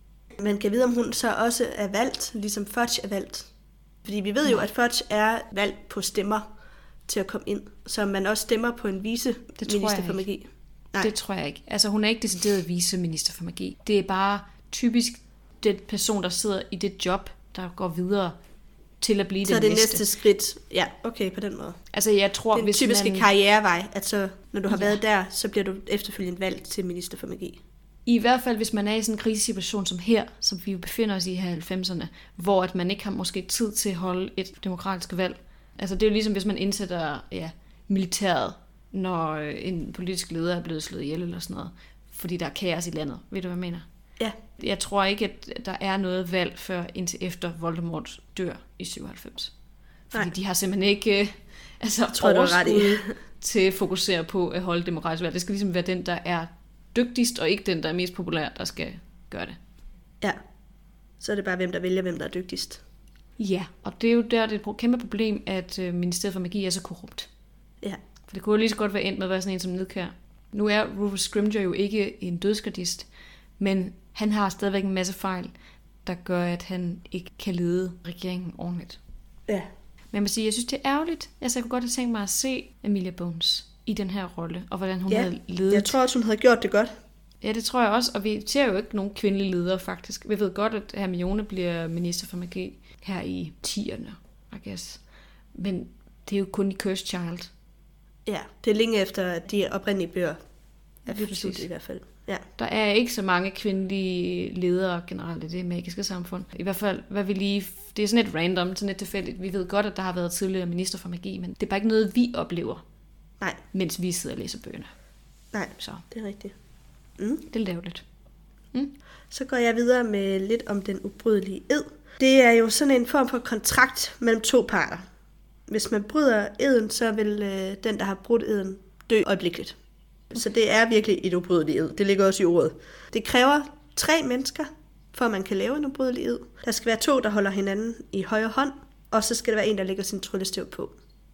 Speaker 2: Man kan vide, om hun så også er valgt, ligesom Fudge er valgt. Fordi vi ved jo, at Fudge er valgt på stemmer til at komme ind. Så man også stemmer på en vice-minister for magi. Nej.
Speaker 1: Det tror jeg ikke. Altså, hun er ikke decideret viceminister for magi. Det er bare typisk den person, der sidder i det job, der går videre til at blive
Speaker 2: Så
Speaker 1: den
Speaker 2: det
Speaker 1: næste.
Speaker 2: næste skridt, ja, okay, på den måde.
Speaker 1: Altså, jeg tror,
Speaker 2: Den
Speaker 1: hvis
Speaker 2: typiske
Speaker 1: man...
Speaker 2: karrierevej, at så, når du har
Speaker 1: Ja.
Speaker 2: været der, så bliver du efterfølgende valgt til minister for magi.
Speaker 1: I hvert fald, hvis man er i sådan en krisesituation som her, som vi jo befinder os i her i halvfemserne, hvor at man ikke har måske tid til at holde et demokratisk valg. Altså det er jo ligesom, hvis man indsætter ja, militæret, når en politisk leder er blevet slået ihjel eller sådan noget, fordi der er kaos i landet. Ved du, hvad jeg mener?
Speaker 2: Ja.
Speaker 1: Jeg tror ikke, at der er noget valg før indtil efter Voldemort dør i syvoghalvfems. Fordi
Speaker 2: Nej.
Speaker 1: de har simpelthen ikke øh, altså,
Speaker 2: tror, du har ret i.
Speaker 1: overskud til at fokusere på at holde demokratisk valg. Det skal ligesom være den, der er dygtigst, og ikke den, der er mest populær, der skal gøre det.
Speaker 2: Ja. Så er det bare, hvem der vælger, hvem der er dygtigst.
Speaker 1: Ja, og det er jo der, det er et kæmpe problem, at øh, Ministeriet for Magi er så korrupt.
Speaker 2: Ja.
Speaker 1: For det kunne jo lige så godt være endt med at være sådan en som Nedkær. Nu er Rufus Scrimgeour jo ikke en dødsgardist, men han har stadigvæk en masse fejl, der gør, at han ikke kan lede regeringen ordentligt.
Speaker 2: Ja.
Speaker 1: Men jeg må sige, jeg synes, det er ærgerligt. Altså, jeg kunne godt have tænkt mig at se Emilia Bones i den her rolle, og hvordan hun
Speaker 2: Ja,
Speaker 1: havde ledet.
Speaker 2: Jeg tror også, hun havde gjort det godt.
Speaker 1: Ja, det tror jeg også, og vi ser jo ikke nogen kvindelige ledere faktisk. Vi ved godt, at Hermione bliver minister for magi her i tierne, I guess. Men det er jo kun i Cursed Child.
Speaker 2: Ja, det er længe efter de oprindelige bøger er
Speaker 1: Lige
Speaker 2: slut
Speaker 1: præcis.
Speaker 2: i hvert fald. Ja.
Speaker 1: Der er ikke så mange kvindelige ledere generelt i det magiske samfund. I hvert fald, hvad vi lige... Det er sådan lidt random, sådan lidt tilfældigt. Vi ved godt, at der har været tidligere minister for magi, men det er bare ikke noget, vi oplever,
Speaker 2: Nej,
Speaker 1: mens vi sidder og læser bøgerne.
Speaker 2: nej,
Speaker 1: Så
Speaker 2: det er rigtigt. Mm.
Speaker 1: det er lidt ærgerligt. Mm.
Speaker 2: Så går jeg videre med lidt om den ubrydelige ed. Det er jo sådan en form for kontrakt mellem to parter. Hvis man bryder eden, så vil øh, den, der har brudt eden, dø øjeblikkeligt. Så det er virkelig et ubrydeligt ed. Det ligger også i ordet. Det kræver tre mennesker, for at man kan lave en ubrydelig ed. Der skal være to, der holder hinanden i højre hånd, og så skal der være en, der lægger sin tryllestav på.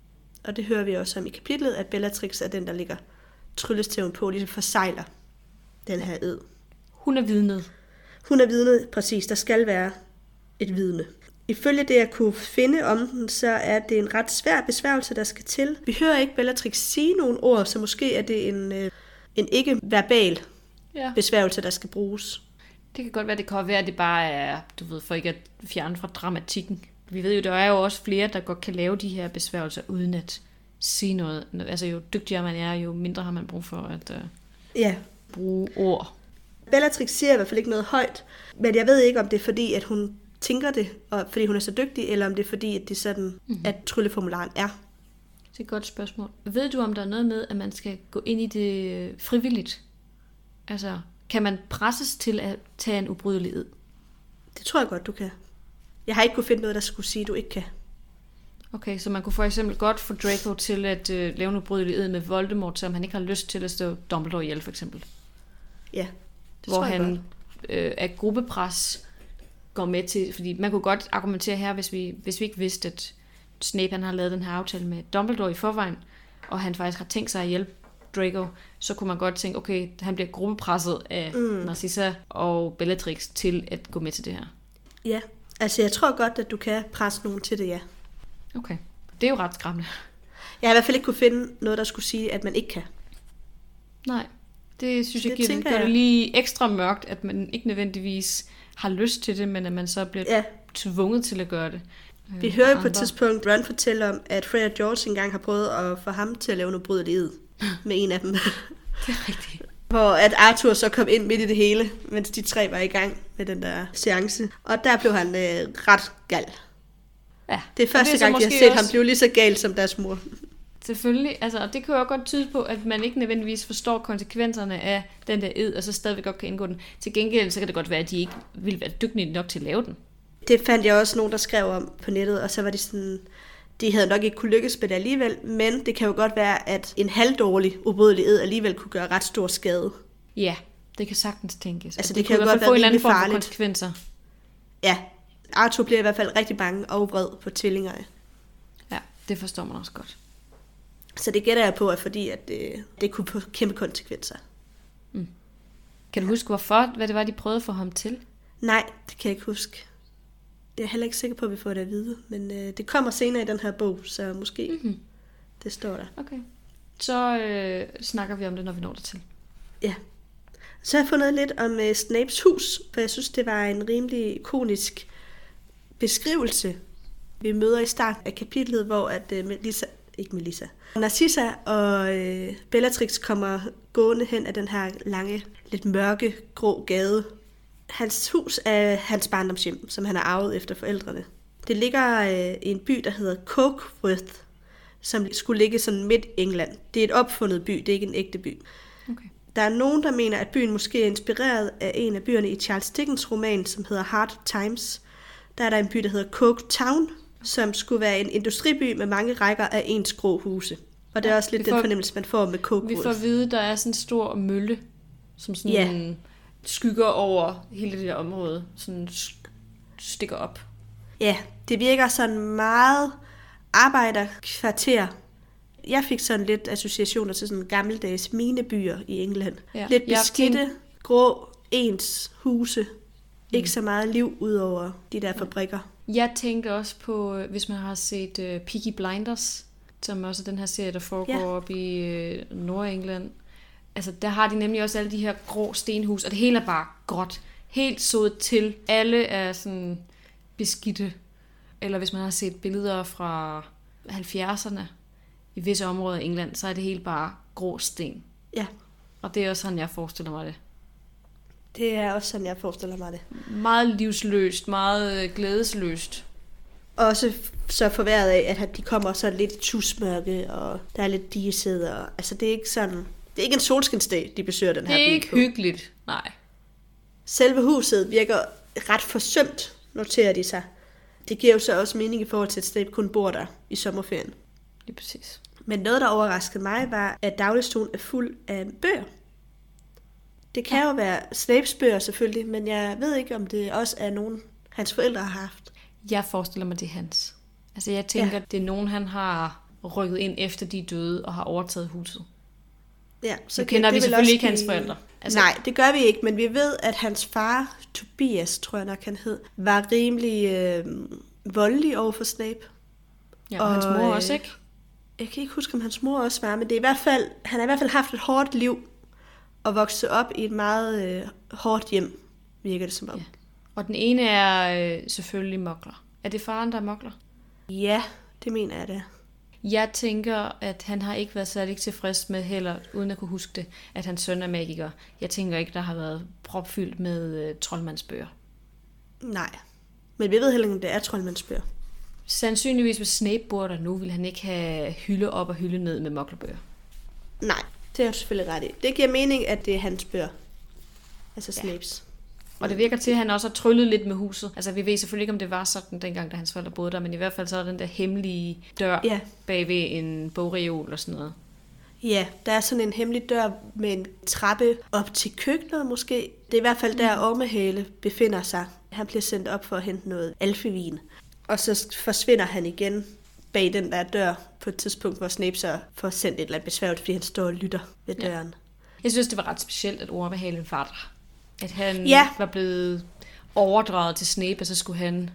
Speaker 2: Og det hører vi også om i kapitlet, at Bellatrix er den, der lægger tryllestaven på, ligesom forsejler den her ed.
Speaker 1: Hun er vidnet.
Speaker 2: Hun er vidnet, præcis. Der skal være et vidne. Ifølge det, jeg kunne finde om den, så er det en ret svær besværgelse, der skal til. Vi hører ikke Bellatrix sige nogle ord, så måske er det en, øh, en ikke-verbal
Speaker 1: Ja.
Speaker 2: besværgelse, der skal bruges.
Speaker 1: Det kan godt være, det kan være, at det bare er, du ved, for ikke at fjerne fra dramatikken. Vi ved jo, der er jo også flere, der godt kan lave de her besværgelser, uden at sige noget. Altså jo dygtigere man er, jo mindre har man brug for at uh,
Speaker 2: Ja.
Speaker 1: bruge ord.
Speaker 2: Bellatrix siger i hvert fald ikke noget højt, men jeg ved ikke, om det er fordi, at hun tænker det, og fordi hun er så dygtig, eller om det er fordi, at det er sådan, mm-hmm. at trylleformularen er.
Speaker 1: Det er et godt spørgsmål. Ved du, om der er noget med, at man skal gå ind i det frivilligt? Altså, kan man presses til at tage en ubrydelig ed?
Speaker 2: Det tror jeg godt, du kan. Jeg har ikke kunne finde noget, der skulle sige, at du ikke kan.
Speaker 1: Okay, så man kunne for eksempel godt få Draco til at øh, lave en ubrydelig ed med Voldemort, så han ikke har lyst til at stå Dumbledore ihjel, for eksempel.
Speaker 2: Ja, det
Speaker 1: Hvor
Speaker 2: tror jeg
Speaker 1: han
Speaker 2: godt.
Speaker 1: øh, af gruppepres går med til, fordi man kunne godt argumentere her, hvis vi, hvis vi ikke vidste, at Snape han har lavet den her aftale med Dumbledore i forvejen, og han faktisk har tænkt sig at hjælpe Draco, så kunne man godt tænke, okay, han bliver gruppepresset af mm. Narcissa og Bellatrix til at gå med til det her.
Speaker 2: Ja, Altså, jeg tror godt, at du kan presse nogen til det, ja.
Speaker 1: Okay. Det er jo ret skræmmende.
Speaker 2: Jeg har i hvert fald ikke kunne finde noget, der skulle sige, at man ikke kan.
Speaker 1: Nej, det synes
Speaker 2: Det
Speaker 1: jeg giver det,
Speaker 2: tænker
Speaker 1: gør det
Speaker 2: jeg.
Speaker 1: lige ekstra mørkt, at man ikke nødvendigvis har lyst til det, men at man så bliver
Speaker 2: Ja.
Speaker 1: tvunget til at gøre det.
Speaker 2: Vi
Speaker 1: Øh,
Speaker 2: hører jo
Speaker 1: og
Speaker 2: på et
Speaker 1: andre.
Speaker 2: tidspunkt Ron fortælle om, at Fred og George engang har prøvet at få ham til at lave noget brydelighed med en af dem.
Speaker 1: Det er rigtigt.
Speaker 2: Hvor at Arthur så kom ind midt i det hele, mens de tre var i gang med den der seance. Og der blev han øh, ret gal.
Speaker 1: Ja.
Speaker 2: Det er
Speaker 1: Og
Speaker 2: første
Speaker 1: så
Speaker 2: gang, de har
Speaker 1: måske
Speaker 2: set
Speaker 1: også-
Speaker 2: ham blive lige så gal som deres mor.
Speaker 1: Selvfølgelig, altså, og det kan jo godt tyde på, at man ikke nødvendigvis forstår konsekvenserne af den der ed, og så stadigvæk godt kan indgå den. Til gengæld, så kan det godt være, at de ikke vil være dygtige nok til at lave den.
Speaker 2: Det fandt jeg også nogen, der skrev om på nettet, og så var de sådan, de havde nok ikke kunne lykkes med det alligevel, men det kan jo godt være, at en halvdårlig ubrydelig ed alligevel kunne gøre ret stor skade.
Speaker 1: Ja, det kan sagtens tænkes.
Speaker 2: Altså,
Speaker 1: Og
Speaker 2: det
Speaker 1: kunne
Speaker 2: kan
Speaker 1: i
Speaker 2: jo
Speaker 1: hvert fald
Speaker 2: godt
Speaker 1: få
Speaker 2: være
Speaker 1: en eller anden
Speaker 2: rimelig
Speaker 1: form for
Speaker 2: farligt.
Speaker 1: konsekvenser.
Speaker 2: Ja, Arthur bliver i hvert fald rigtig bange og vred på tvillingerne.
Speaker 1: Ja, det forstår man også godt.
Speaker 2: Så det gætter jeg på, at fordi at det, det kunne få kæmpe konsekvenser.
Speaker 1: Kan du huske, hvorfor, hvad det var, de prøvede at få ham til?
Speaker 2: Nej, det kan jeg ikke huske. Jeg er heller ikke sikker på, at vi får det at vide, men øh, det kommer senere i den her bog, så måske
Speaker 1: Mm-hmm.
Speaker 2: det står der.
Speaker 1: Okay. Så øh, snakker vi om det, når vi når det til.
Speaker 2: Ja. Så har jeg fundet lidt om uh, Snapes hus, for jeg synes, det var en rimelig ikonisk beskrivelse. Vi møder i starten af kapitlet, hvor at uh, Melissa, ikke Melissa, Narcissa og uh, Bellatrix kommer gående hen ad den her lange, lidt mørke, grå gade. Hans hus er hans barndomshjem, som han har arvet efter forældrene. Det ligger uh, i en by, der hedder Cokeworth, som skulle ligge sådan midt i England. Det er et opfundet by, det er ikke en ægte by.
Speaker 1: Okay.
Speaker 2: Der er nogen, der mener, at byen måske er inspireret af en af byerne i Charles Dickens roman, som hedder Hard Times. Der er der en by, der hedder Coke Town, som skulle være en industriby med mange rækker af ens grå huse. Og det er
Speaker 1: Ja,
Speaker 2: også lidt
Speaker 1: vi får-
Speaker 2: den fornemmelse, man får med Coke.
Speaker 1: Vi får at vide, at der er sådan en stor mølle, som sådan
Speaker 2: Ja.
Speaker 1: yeah. skygger over hele det der område. Sådan sk- stikker op.
Speaker 2: Ja, det virker sådan meget arbejderkvarter. Jeg fik sådan lidt associationer til sådan gammeldags minebyer i England.
Speaker 1: Ja.
Speaker 2: Lidt
Speaker 1: Jeg
Speaker 2: beskidte,
Speaker 1: tænkte-
Speaker 2: grå, ens huse. Ikke så meget liv ud over de der fabrikker.
Speaker 1: Jeg tænker også på, øh, hvis man har set uh, Peaky Blinders, som også er den her serie, der foregår
Speaker 2: Ja.
Speaker 1: op i uh, Nordengland. Altså, der har de nemlig også alle de her grå stenhus, og det hele er bare gråt. Helt sået til. Alle er sådan beskidte. Eller hvis man har set billeder fra halvfjerdserne i visse områder i England, så er det helt bare grå sten.
Speaker 2: Ja,
Speaker 1: Og det er også sådan, jeg forestiller mig det.
Speaker 2: det er også sådan, jeg forestiller mig det.
Speaker 1: Meget livsløst, meget øh, glædesløst.
Speaker 2: Også så forværet af, at de kommer så lidt i tusmørke, og der er lidt diset, og altså det er ikke sådan, det er ikke en solskinsdag, de besøger den her
Speaker 1: Det er
Speaker 2: by
Speaker 1: ikke
Speaker 2: på.
Speaker 1: hyggeligt. Nej.
Speaker 2: Selve huset virker ret forsømt, noterer de sig. Det giver jo så også mening i forhold til, at Snape kun bor der i sommerferien.
Speaker 1: Lige præcis.
Speaker 2: Men noget, der overraskede mig, var, at dagligstuen er fuld af bøger. Det kan ja. jo være Snapes bøger selvfølgelig, men jeg ved ikke, om det også er nogen, hans forældre har haft.
Speaker 1: Jeg forestiller mig, det er hans. Altså, jeg tænker,
Speaker 2: Ja.
Speaker 1: ja. det er nogen, han har rykket ind efter de er døde og har overtaget huset.
Speaker 2: Ja,
Speaker 1: Så
Speaker 2: kan-
Speaker 1: kender
Speaker 2: det
Speaker 1: vi
Speaker 2: vil
Speaker 1: selvfølgelig
Speaker 2: også
Speaker 1: ikke hans
Speaker 2: give-
Speaker 1: forældre.
Speaker 2: Altså, Nej, det gør vi ikke, men vi ved, at hans far, Tobias, tror jeg nok han hed, var rimelig øh, voldelig over for Snape.
Speaker 1: Ja, og, og hans
Speaker 2: og,
Speaker 1: mor
Speaker 2: øh,
Speaker 1: også, ikke?
Speaker 2: Jeg kan ikke huske, om hans mor også var, men det er i hvert fald, han har i hvert fald haft et hårdt liv og vokset op i et meget øh, hårdt hjem, virker det som om.
Speaker 1: Ja. Og den ene er øh, selvfølgelig mokler. Er det faren, der er mokler?
Speaker 2: Ja, det mener jeg det.
Speaker 1: Jeg tænker, at han har ikke været særlig tilfreds med heller, uden at kunne huske det, at hans søn er magiker. Jeg tænker ikke, der har været propfyldt med øh, troldmandsbøger.
Speaker 2: Nej, men vi ved heller ikke, om det er troldmandsbøger.
Speaker 1: Sandsynligvis, hvis Snape bor der nu, vil han ikke have hylde op og hylde ned med moklerbøger.
Speaker 2: Nej, det er du selvfølgelig ret i. Det giver mening, at det er hans bøger. Altså Snapes.
Speaker 1: Og det virker til, at han også har tryllet lidt med huset. Altså, vi ved selvfølgelig ikke, om det var sådan, dengang, da hans forældre boede der, men i hvert fald så er der den der hemmelige dør
Speaker 2: Ja.
Speaker 1: bag ved en bogreol og sådan noget.
Speaker 2: Ja, der er sådan en hemmelig dør med en trappe op til køkkenet måske. Det er i hvert fald der, Ormehale befinder sig. Han bliver sendt op for at hente noget alfevin. Og så forsvinder han igen bag den der dør på et tidspunkt, hvor Snape så får sendt et eller andet besværligt, fordi han står og lytter ved
Speaker 1: Ja.
Speaker 2: døren.
Speaker 1: Jeg synes, det var ret specielt, at Ormehalen var der. At han
Speaker 2: Ja.
Speaker 1: var blevet overdraget til Snape, og så skulle han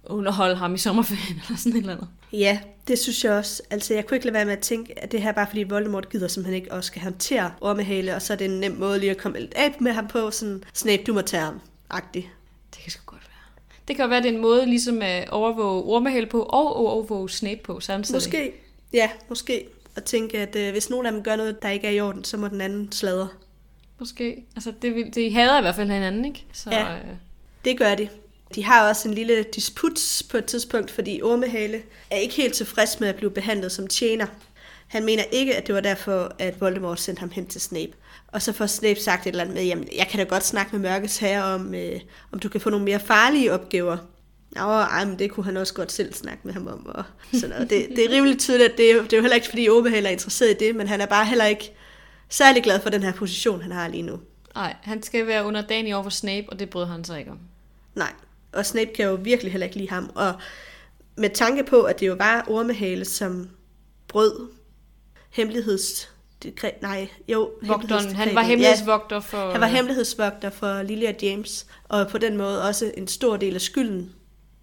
Speaker 1: underholde ham i sommerferien eller sådan et eller andet.
Speaker 2: Ja, det synes jeg også. Altså, jeg kunne ikke lade være med at tænke, at det her bare fordi Voldemort gider simpelthen ikke også skal håndtere Ormehale, og så er det en nem måde lige at komme lidt af med ham på, sådan, Snape, du må tage ham, agtigt.
Speaker 1: Det kan sgu godt være. Det kan jo være, det er en måde ligesom at overvåge Ormehale på, og overvåge Snape på samtidig.
Speaker 2: Måske, ja, måske. At tænke, at øh, hvis nogen af dem gør noget, der ikke er i orden, så må den anden sladre.
Speaker 1: Måske. Altså, det, det hader i hvert fald hinanden, ikke? Så,
Speaker 2: ja,
Speaker 1: øh...
Speaker 2: det gør de. De har også en lille disput på et tidspunkt, fordi Ormehale er ikke helt tilfreds med at blive behandlet som tjener. Han mener ikke, at det var derfor, at Voldemort sendte ham hen til Snape. Og så får Snape sagt et eller andet med, jamen, jeg kan da godt snakke med Mørkets Herre om, øh, om du kan få nogle mere farlige opgaver. Nå, ej, men det kunne han også godt selv snakke med ham om. Og sådan noget. Det, det er rimelig tydeligt, at det er, det er jo heller ikke, fordi Ormehale er interesseret i det, men han er bare heller ikke særlig glad for den her position, han har lige nu.
Speaker 1: Nej, han skal være underdanig over for Snape, og det bryder han sig ikke om. Nej.
Speaker 2: Og Snape kan jo virkelig heller ikke lide ham. Og med tanke på, at det jo var Ormehale, som brød hemmeligheds... Nej, jo,
Speaker 1: Vogteren. Han var hemmelighedsvogter for...
Speaker 2: Ja, han var hemmelighedsvogter for Lily og James. Og på den måde også en stor del af skylden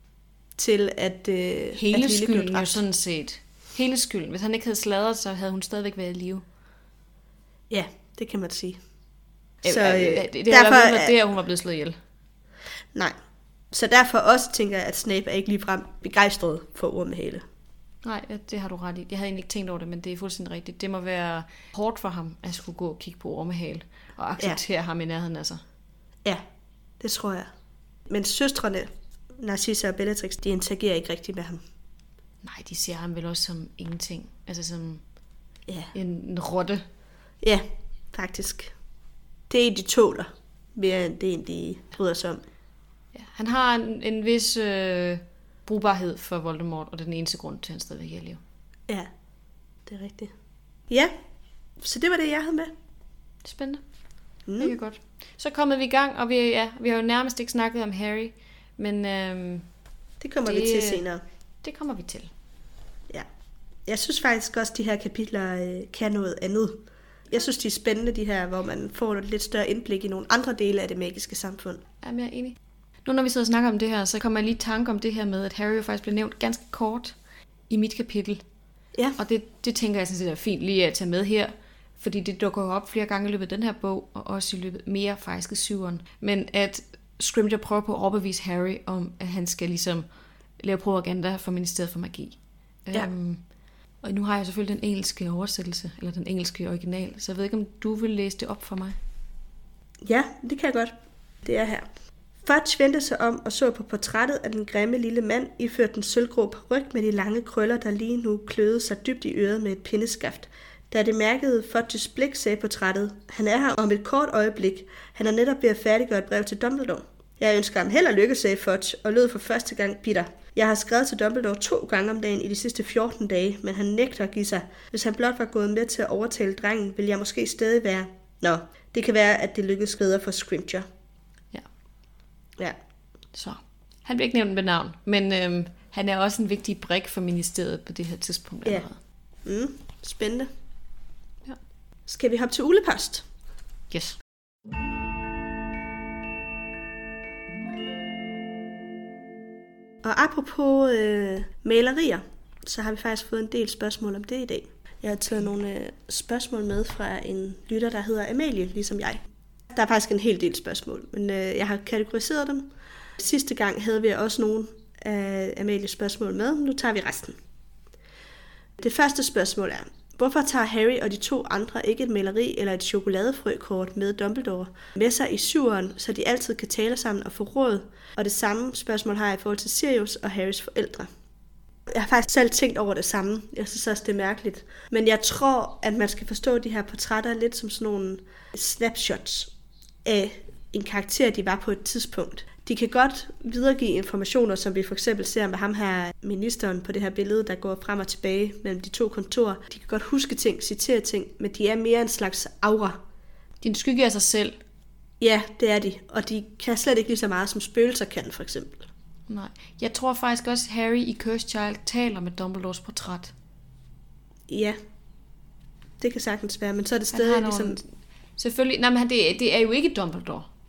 Speaker 2: til, at, øh,
Speaker 1: hele
Speaker 2: at Lily
Speaker 1: skylden
Speaker 2: blev dræbt.
Speaker 1: Jo sådan set. Hele skylden. Hvis han ikke havde sladret, så havde hun stadigvæk været i live.
Speaker 2: Ja, det kan man sige.
Speaker 1: Så, øh, det, det derfor, er været det, at hun var blevet slået ihjel.
Speaker 2: Nej. Så derfor også tænker jeg, at Snape er ikke ligefrem begejstret for Ormehale.
Speaker 1: Nej, det har du ret i. Jeg havde egentlig ikke tænkt over det, men det er fuldstændig rigtigt. Det må være hårdt for ham, at skulle gå og kigge på Ormehale og acceptere ja. ham i nærheden af sig.
Speaker 2: Ja, det tror jeg. Men søstrene, Narcissa og Bellatrix, de interagerer ikke rigtigt med ham.
Speaker 1: Nej, de ser ham vel også som ingenting. Altså som
Speaker 2: ja.
Speaker 1: en, en rotte.
Speaker 2: Ja, faktisk. Det er en, de tåler, mere end det, en, de bryder sig om.
Speaker 1: Ja, han har en, en vis øh, brugbarhed for Voldemort, og det er den eneste grund til, at han stadigvæk er i live.
Speaker 2: Ja, det er rigtigt. Ja, så det var det, jeg havde med.
Speaker 1: Spændende. Mm. Det er godt. Så kommer vi i gang, og vi, ja, vi har jo nærmest ikke snakket om Harry, men øhm,
Speaker 2: det kommer det, vi til senere.
Speaker 1: Det kommer vi til.
Speaker 2: Ja. Jeg synes faktisk også, at de her kapitler øh, kan noget andet. Jeg synes, de er spændende, de her, hvor man får et lidt større indblik i nogle andre dele af det magiske samfund.
Speaker 1: Jamen, jeg er enig. Nu når vi sidder og snakker om det her, så kommer jeg lige i tanke om det her med, at Harry jo faktisk blev nævnt ganske kort i mit kapitel.
Speaker 2: Ja.
Speaker 1: Og det, det tænker jeg sådan set er fint lige at tage med her, fordi det dukker jo op flere gange i løbet af den her bog, og også i løbet mere faktisk i syveren. Men at Scrimgeour prøver på at overbevise Harry om, at han skal ligesom lave propaganda for Ministeriet for Magi.
Speaker 2: Ja.
Speaker 1: Um, og nu har jeg selvfølgelig den engelske oversættelse, eller den engelske original, så jeg ved ikke, om du vil læse det op for mig.
Speaker 2: Ja, det kan jeg godt. Det er her. Fudge vendte sig om og så på portrættet af den grimme lille mand, iført den sølvgrå paryk med de lange krøller, der lige nu kløede sig dybt i øret med et pindeskaft. Da det mærkede Fudges blik, sagde portrættet: han er her om et kort øjeblik. Han er netop ved at færdiggøre et brev til Dumbledore. Jeg ønsker ham held og lykke, sagde Fudge, og lød for første gang bitter. Jeg har skrevet til Dumbledore to gange om dagen i de sidste fjorten dage, men han nægter at give sig. Hvis han blot var gået med til at overtale drengen, ville jeg måske stadig være... Nå, det kan være, at det lykkedes bedre for Scrimgeour.
Speaker 1: Ja.
Speaker 2: Ja.
Speaker 1: Så. Han bliver ikke nævnt med navn, men øhm, han er også en vigtig brik for ministeriet på det her tidspunkt.
Speaker 2: Ja. Mm, spændende.
Speaker 1: Ja.
Speaker 2: Skal vi hoppe til ulepost?
Speaker 1: Yes.
Speaker 2: Og apropos øh, malerier, så har vi faktisk fået en del spørgsmål om det i dag. Jeg har taget nogle øh, spørgsmål med fra en lytter, der hedder Amalie, ligesom jeg. Der er faktisk en hel del spørgsmål, men øh, jeg har kategoriseret dem. Sidste gang havde vi også nogle af Amalies spørgsmål med. Nu tager vi resten. Det første spørgsmål er: hvorfor tager Harry og de to andre ikke et maleri eller et chokoladefrøkort med Dumbledore med sig i syveren, så de altid kan tale sammen og få råd? Og det samme spørgsmål har jeg i forhold til Sirius og Harrys forældre. Jeg har faktisk selv tænkt over det samme. Jeg synes også, det er mærkeligt. Men jeg tror, at man skal forstå de her portrætter lidt som sådan nogle snapshots af en karakter, de var på et tidspunkt. De kan godt videregive informationer, som vi for eksempel ser med ham her, ministeren på det her billede, der går frem og tilbage mellem de to kontorer. De kan godt huske ting, citere ting, men de er mere en slags aura.
Speaker 1: De er en skygge af sig selv.
Speaker 2: Ja, det er de. Og de kan slet ikke lige så meget, som spøgelser kan, for eksempel.
Speaker 1: Nej. Jeg tror faktisk også, at Harry i Cursed Child taler med Dumbledores portræt.
Speaker 2: Ja, det kan sagtens være, men så er det stadig
Speaker 1: nogle...
Speaker 2: ligesom...
Speaker 1: Selvfølgelig, nej, men det, det er jo ikke Dumbledore.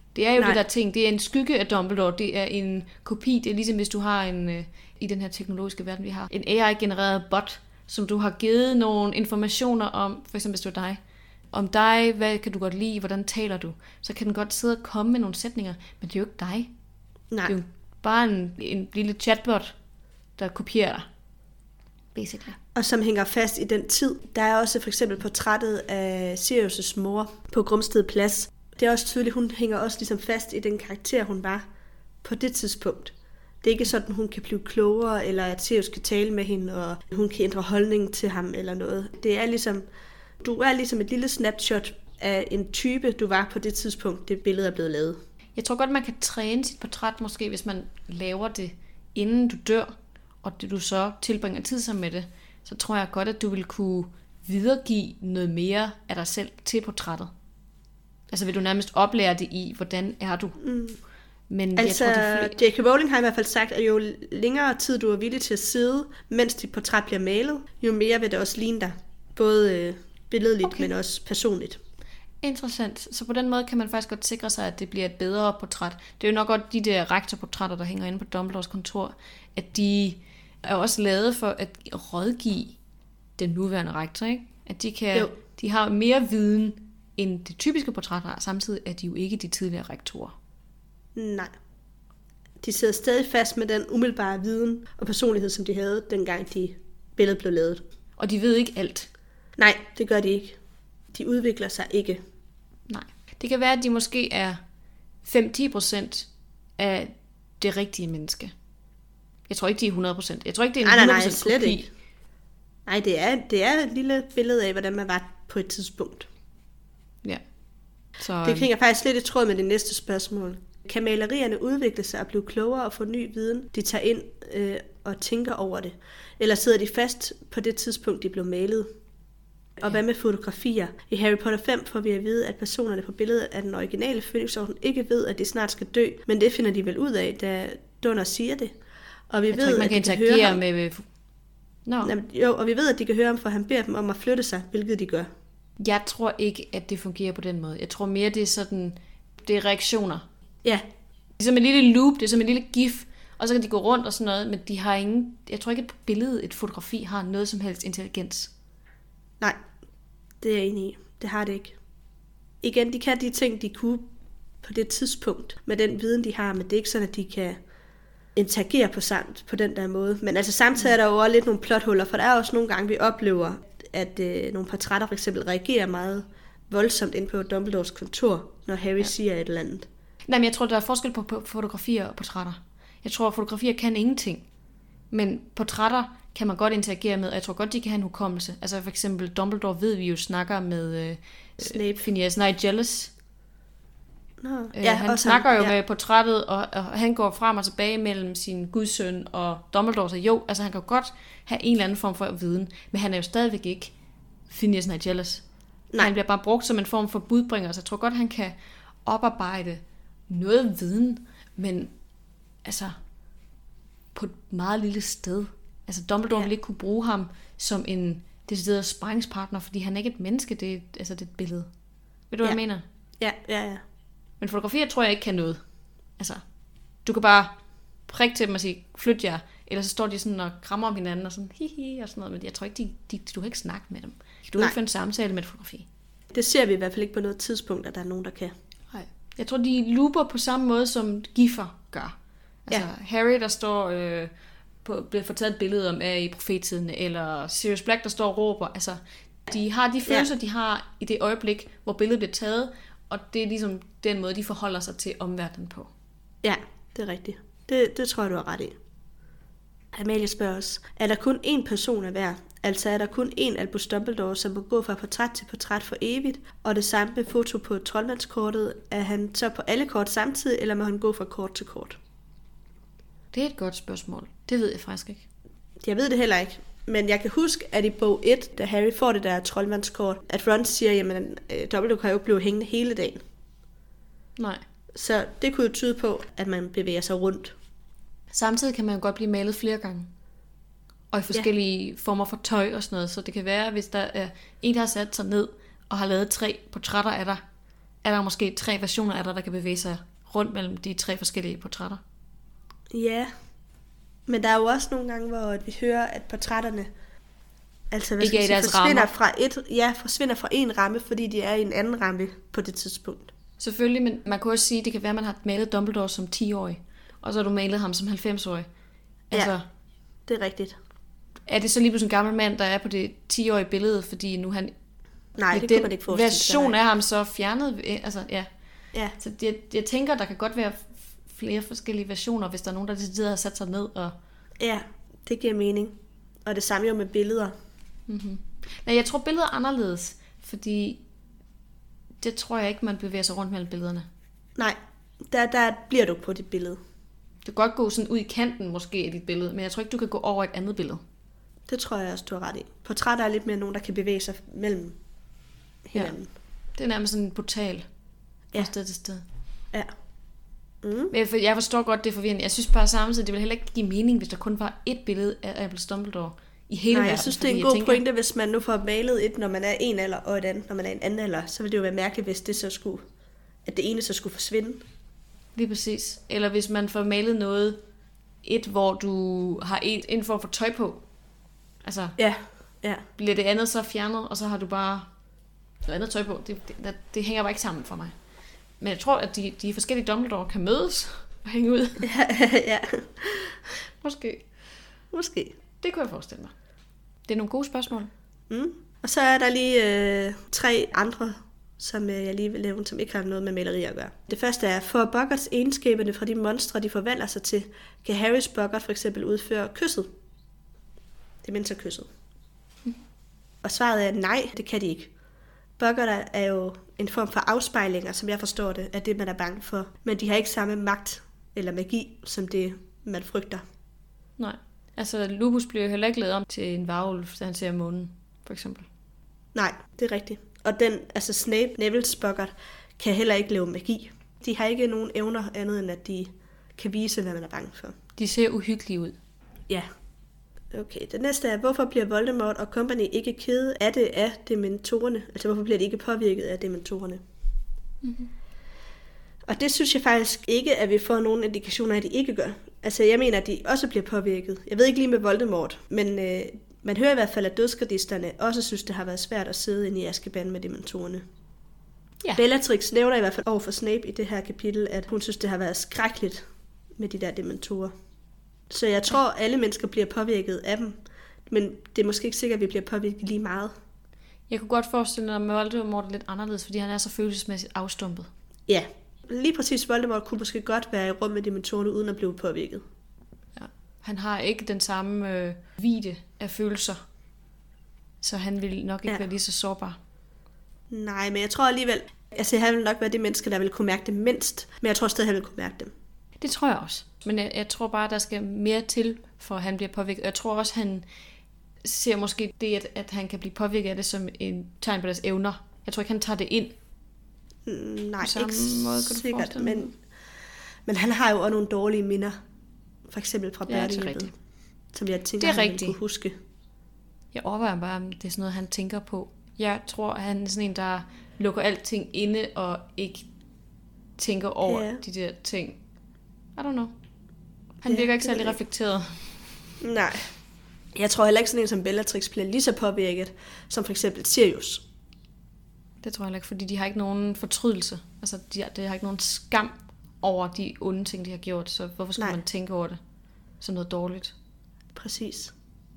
Speaker 1: Det er jo
Speaker 2: Nej.
Speaker 1: det der ting, det er en skygge af Dumbledore, det er en kopi, det er ligesom hvis du har en, øh, i den her teknologiske verden, vi har, en A I-genereret bot, som du har givet nogle informationer om, for eksempel hvis du er dig, om dig, hvad kan du godt lide, hvordan taler du, så kan den godt sidde og komme med nogle sætninger, men det er jo ikke dig.
Speaker 2: Nej.
Speaker 1: Det er jo bare en, en lille chatbot, der kopierer dig, basically.
Speaker 2: Og som hænger fast i den tid. Der er også for eksempel portrættet af Sirius' mor på Grumsted Plads. Det er også tydeligt, hun hænger også ligesom fast i den karakter, hun var på det tidspunkt. Det er ikke sådan, hun kan blive klogere, eller at Sirius kan tale med hende, og hun kan ændre holdning til ham eller noget. Det er ligesom, du er ligesom et lille snapshot af en type, du var på det tidspunkt, det billede er blevet lavet.
Speaker 1: Jeg tror godt, man kan træne sit portræt måske, hvis man laver det, inden du dør, og det, du så tilbringer tid sammen med det, så tror jeg godt, at du vil kunne videregive noget mere af dig selv til portrættet. Altså vil du nærmest oplære det i, hvordan er du? Mm. Men
Speaker 2: altså,
Speaker 1: jeg tror, det
Speaker 2: J K. Rowling har i hvert fald sagt, at jo længere tid du er villig til at sidde, mens dit portræt bliver malet, jo mere vil det også ligne dig. Både øh, billedligt, okay. men også personligt.
Speaker 1: Interessant. Så på den måde kan man faktisk godt sikre sig, at det bliver et bedre portræt. Det er jo nok godt de der rektorportrætter, der hænger inde på Dumbledores kontor, at de er også lavet for at rådgive den nuværende rektor, ikke? At de, kan, de har mere viden, end det typiske portræt har. Samtidig er de jo ikke de tidligere rektorer.
Speaker 2: Nej. De sidder stadig fast med den umiddelbare viden og personlighed, som de havde, dengang de billedet blev lavet.
Speaker 1: Og de ved ikke alt.
Speaker 2: Nej, det gør de ikke. De udvikler sig ikke.
Speaker 1: Nej. Det kan være, at de måske er fem til ti procent af det rigtige menneske. Jeg tror ikke, de er hundrede procent. Jeg tror ikke, det er en hundrede procent
Speaker 2: nej, nej, slet
Speaker 1: kopi.
Speaker 2: ikke. Nej, det er, det er et lille billede af, hvordan man var på et tidspunkt.
Speaker 1: Ja. Så,
Speaker 2: det hænger faktisk lidt i tråd med det næste spørgsmål. Kan malerierne udvikle sig og blive klogere og få ny viden, de tager ind øh, og tænker over det? Eller sidder de fast på det tidspunkt, de blev malet? Og hvad med fotografier? I Harry Potter fem får vi at vide, at personerne på billedet af den originale Phoenix-orden ikke ved, at de snart skal dø, men det finder de vel ud af, da Donner siger det. Og vi
Speaker 1: jeg
Speaker 2: ved,
Speaker 1: tror ikke, man
Speaker 2: at
Speaker 1: kan
Speaker 2: de kan høre ham.
Speaker 1: med... No.
Speaker 2: Jamen, jo, og vi ved, at de kan høre ham, for han beder dem om at flytte sig, hvilket de gør.
Speaker 1: Jeg tror ikke, at det fungerer på den måde. Jeg tror mere, det er sådan, det er reaktioner.
Speaker 2: Ja.
Speaker 1: Det er som en lille loop, det er som en lille gif, og så kan de gå rundt og sådan noget, men de har ingen, jeg tror ikke, et billede, et fotografi har noget som helst intelligens.
Speaker 2: Nej, det er jeg enig i. Det har det ikke. Igen, de kan de ting, de kunne på det tidspunkt, med den viden, de har, men det er ikke sådan, at de kan interagere på samt på den der måde. Men altså samtidig er der jo også lidt nogle plothuller, for der er også nogle gange, vi oplever, at øh, nogle portrætter for eksempel reagerer meget voldsomt ind på Dumbledores kontor, når Harry ja. siger et eller andet.
Speaker 1: Nej, men jeg tror, der er forskel på, på fotografier og portrætter. Jeg tror, at fotografier kan ingenting. Men portrætter kan man godt interagere med, og jeg tror godt, de kan have en hukommelse. Altså for eksempel Dumbledore ved vi jo snakker med øh,
Speaker 2: Snape.
Speaker 1: Phineas Nigellus.
Speaker 2: Nå,
Speaker 1: øh,
Speaker 2: ja,
Speaker 1: han snakker
Speaker 2: han,
Speaker 1: jo
Speaker 2: ja.
Speaker 1: med portrættet, og, og han går frem og tilbage mellem sin gudsøn og Dumbledore. Så jo, altså han kan godt have en eller anden form for viden, men han er jo stadigvæk ikke Phineas Nigellus. Nej. Han bliver bare brugt som en form for budbringer, så jeg tror godt, han kan oparbejde noget viden, men altså på et meget lille sted. Altså Dumbledore ja. vil ikke kunne bruge ham som en decideret sparringspartner, fordi han er ikke et menneske, det er, altså det er et billede. Ved du, hvad
Speaker 2: ja.
Speaker 1: jeg mener?
Speaker 2: Ja, ja, ja.
Speaker 1: Men fotografier tror jeg ikke kan noget. Altså, du kan bare prikke til dem og sige, flyt jer, eller så står de sådan og krammer om hinanden og sådan, hihi og sådan noget, men jeg tror ikke, de, de, du kan ikke snakke med dem. Du kan ikke få en samtale med et fotografi.
Speaker 2: Det ser vi i hvert fald ikke på noget tidspunkt, at der er nogen, der kan.
Speaker 1: Nej. Jeg tror, de looper på samme måde, som giffer gør. Altså, ja. Harry, der står... Øh, på, bliver fortaget et billede om er i profetiden, eller Sirius Black, der står og råber. Altså, de har de følelser, ja. de har i det øjeblik, hvor billedet bliver taget, og det er ligesom den måde, de forholder sig til omverdenen på.
Speaker 2: Ja, det er rigtigt. Det, det tror jeg, du har ret i. Amalie spørger os, er der kun én person af hver? Altså er der kun én Albus Dumbledore, som må gå fra portræt til portræt for evigt, og det samme med foto på troldmandskortet, er han så på alle kort samtidig, eller må han gå fra kort til kort?
Speaker 1: Det er et godt spørgsmål. Det ved jeg faktisk ikke.
Speaker 2: Jeg ved det heller ikke. Men jeg kan huske, at i bog et, da Harry får det der troldmandskort, at Ron siger, jamen Dumbledore kan jo ikke blive hængende hele dagen.
Speaker 1: Nej.
Speaker 2: Så det kunne jo tyde på, at man bevæger sig rundt.
Speaker 1: Samtidig kan man jo godt blive malet flere gange. Og i forskellige ja. former for tøj og sådan noget. Så det kan være, hvis der er en, der har sat sig ned og har lavet tre portrætter af dig, er der måske tre versioner af dig, der kan bevæge sig rundt mellem de tre forskellige portrætter.
Speaker 2: Ja, men der er jo også nogle gange, hvor vi hører, at portrætterne altså, hvad
Speaker 1: ikke er i
Speaker 2: sige,
Speaker 1: deres
Speaker 2: forsvinder,
Speaker 1: rammer.
Speaker 2: fra et, ja, forsvinder fra en ramme, fordi de er i en anden ramme på det tidspunkt.
Speaker 1: Selvfølgelig, men man kan også sige, at det kan være, at man har malet Dumbledore som ti-årig, og så har du malet ham som halvfems-årig. Altså,
Speaker 2: Ja, det er rigtigt.
Speaker 1: er det så lige pludselig en gammel mand, der er på det ti-årige billede, fordi nu han...
Speaker 2: Nej, det
Speaker 1: den
Speaker 2: kunne man ikke forestille sig.
Speaker 1: version af ham så fjernet... Altså, ja.
Speaker 2: Ja.
Speaker 1: Så jeg, jeg tænker, der kan godt være flere forskellige versioner, hvis der er nogen, der decideret har sat sig ned og...
Speaker 2: Ja, det giver mening. Og det samme jo med billeder.
Speaker 1: Mm-hmm. Nej, jeg tror, billeder er anderledes, fordi det tror jeg ikke, man bevæger sig rundt mellem billederne.
Speaker 2: Nej, der, der bliver du på dit billede.
Speaker 1: Du kan godt gå sådan ud i kanten måske af dit billede, men jeg tror ikke, du kan gå over et andet billede.
Speaker 2: Det tror jeg også, du har ret i. Portrætter er lidt mere nogen, der kan bevæge sig mellem hinanden.
Speaker 1: Ja. Det er nærmest sådan en portal fra
Speaker 2: Ja.
Speaker 1: sted til sted.
Speaker 2: Ja. Mm.
Speaker 1: Men jeg- jeg forstår godt det forvirrende. Jeg synes bare samtidig, det ville heller ikke give mening, hvis der kun var ét billede af Albus Dumbledore i hele
Speaker 2: Nej,
Speaker 1: verden.
Speaker 2: jeg synes, det er
Speaker 1: fordi
Speaker 2: en
Speaker 1: jeg
Speaker 2: god
Speaker 1: tænker,
Speaker 2: pointe, hvis man nu får malet et, når man er en alder, og et andet, når man er en anden alder. Så ville det jo være mærkeligt, hvis det så skulle, at det ene så skulle forsvinde.
Speaker 1: Lige præcis. Eller hvis man får malet noget, et, hvor du har et, en form for tøj på. Altså,
Speaker 2: Ja, ja.
Speaker 1: bliver det andet så fjernet, og så har du bare noget andet tøj på. Det, det, det hænger bare ikke sammen for mig. Men jeg tror, at de, de forskellige Dumbledore kan mødes og hænge ud.
Speaker 2: ja.
Speaker 1: Måske.
Speaker 2: Måske.
Speaker 1: Det kunne jeg forestille mig. Det er nogle gode spørgsmål.
Speaker 2: Mm. Og så er der lige øh, tre andre, som øh, jeg lige vil nævne, som ikke har noget med maleri at gøre. Det første er, for Boggarts egenskaberne fra de monstre, de forvandler sig til, kan Harrys Boggart for eksempel udføre kysset. Det mindste kysset. Mm. Og svaret er nej, det kan de ikke. Boggart er jo en form for afspejlinger, som jeg forstår det, af det, man er bange for. Men de har ikke samme magt eller magi, som det, man frygter.
Speaker 1: Nej. Altså, Lupus bliver jo heller ikke lavet om til en varulv, da han ser månen, for eksempel.
Speaker 2: Nej, det er rigtigt. Og den, altså Snape, Neville's Boggart, kan heller ikke lave magi. De har ikke nogen evner andet, end at de kan vise, hvad man er bange for.
Speaker 1: De ser uhyggelige ud.
Speaker 2: Ja. Okay, det næste er, hvorfor bliver Voldemort og company ikke kede af det af dementorerne? Altså, hvorfor bliver de ikke påvirket af dementorerne?
Speaker 1: Mm-hmm.
Speaker 2: Og det synes jeg faktisk ikke, at vi får nogen indikationer af, at de ikke gør. Altså, jeg mener, at de også bliver påvirket. Jeg ved ikke lige med Voldemort, men øh, man hører i hvert fald, at dødsgardisterne også synes, det har været svært at sidde inde i Azkaban med dementorerne.
Speaker 1: Ja.
Speaker 2: Bellatrix nævner i hvert fald over for Snape i det her kapitel, at hun synes, det har været skrækkeligt med de der dementorer. Så jeg tror, at alle mennesker bliver påvirket af dem, men det er måske ikke sikkert, at vi bliver påvirket lige meget.
Speaker 1: Jeg kunne godt forestille mig, at med Voldemort er lidt anderledes, fordi han er så følelsesmæssigt afstumpet.
Speaker 2: Ja, lige præcis Voldemort kunne måske godt være i rum med dementorerne, uden at blive påvirket.
Speaker 1: Ja. Han har ikke den samme øh, vide af følelser, så han vil nok ikke
Speaker 2: Ja.
Speaker 1: være lige så sårbar.
Speaker 2: Nej, men jeg tror alligevel, altså han vil nok være det menneske, der vil kunne mærke det mindst, men jeg tror stadig, han vil kunne mærke dem.
Speaker 1: Det tror jeg også. Men jeg, jeg tror bare, at der skal mere til, for at han bliver påvirket. Jeg tror også, han ser måske det, at, at han kan blive påvirket af det som en tegn på deres evner. Jeg tror ikke, han tager det ind.
Speaker 2: Mm, nej,
Speaker 1: På samme
Speaker 2: ikke
Speaker 1: måde, kan du
Speaker 2: sikkert,
Speaker 1: forestille dig?
Speaker 2: men, men han har jo også nogle dårlige minder. For eksempel fra
Speaker 1: Ja, det er
Speaker 2: børnehjemmet,
Speaker 1: rigtigt.
Speaker 2: som jeg tænker,
Speaker 1: Det er
Speaker 2: han ville
Speaker 1: rigtigt.
Speaker 2: kunne huske.
Speaker 1: Jeg overvejer bare, om det er sådan noget, han tænker på. Jeg tror, at han er sådan en, der lukker alting inde og ikke tænker over
Speaker 2: Ja.
Speaker 1: de der ting. I don't know. Han
Speaker 2: Ja,
Speaker 1: virker ikke
Speaker 2: det ved
Speaker 1: særlig
Speaker 2: jeg
Speaker 1: reflekteret.
Speaker 2: Nej. Jeg tror heller ikke sådan en som Bellatrix bliver lige så påvirket, som for eksempel Sirius.
Speaker 1: Det tror jeg heller ikke, fordi de har ikke nogen fortrydelse. Altså, de har, de har ikke nogen skam over de onde ting, de har gjort. Så hvorfor skulle
Speaker 2: Nej.
Speaker 1: man tænke over det som noget dårligt?
Speaker 2: Præcis.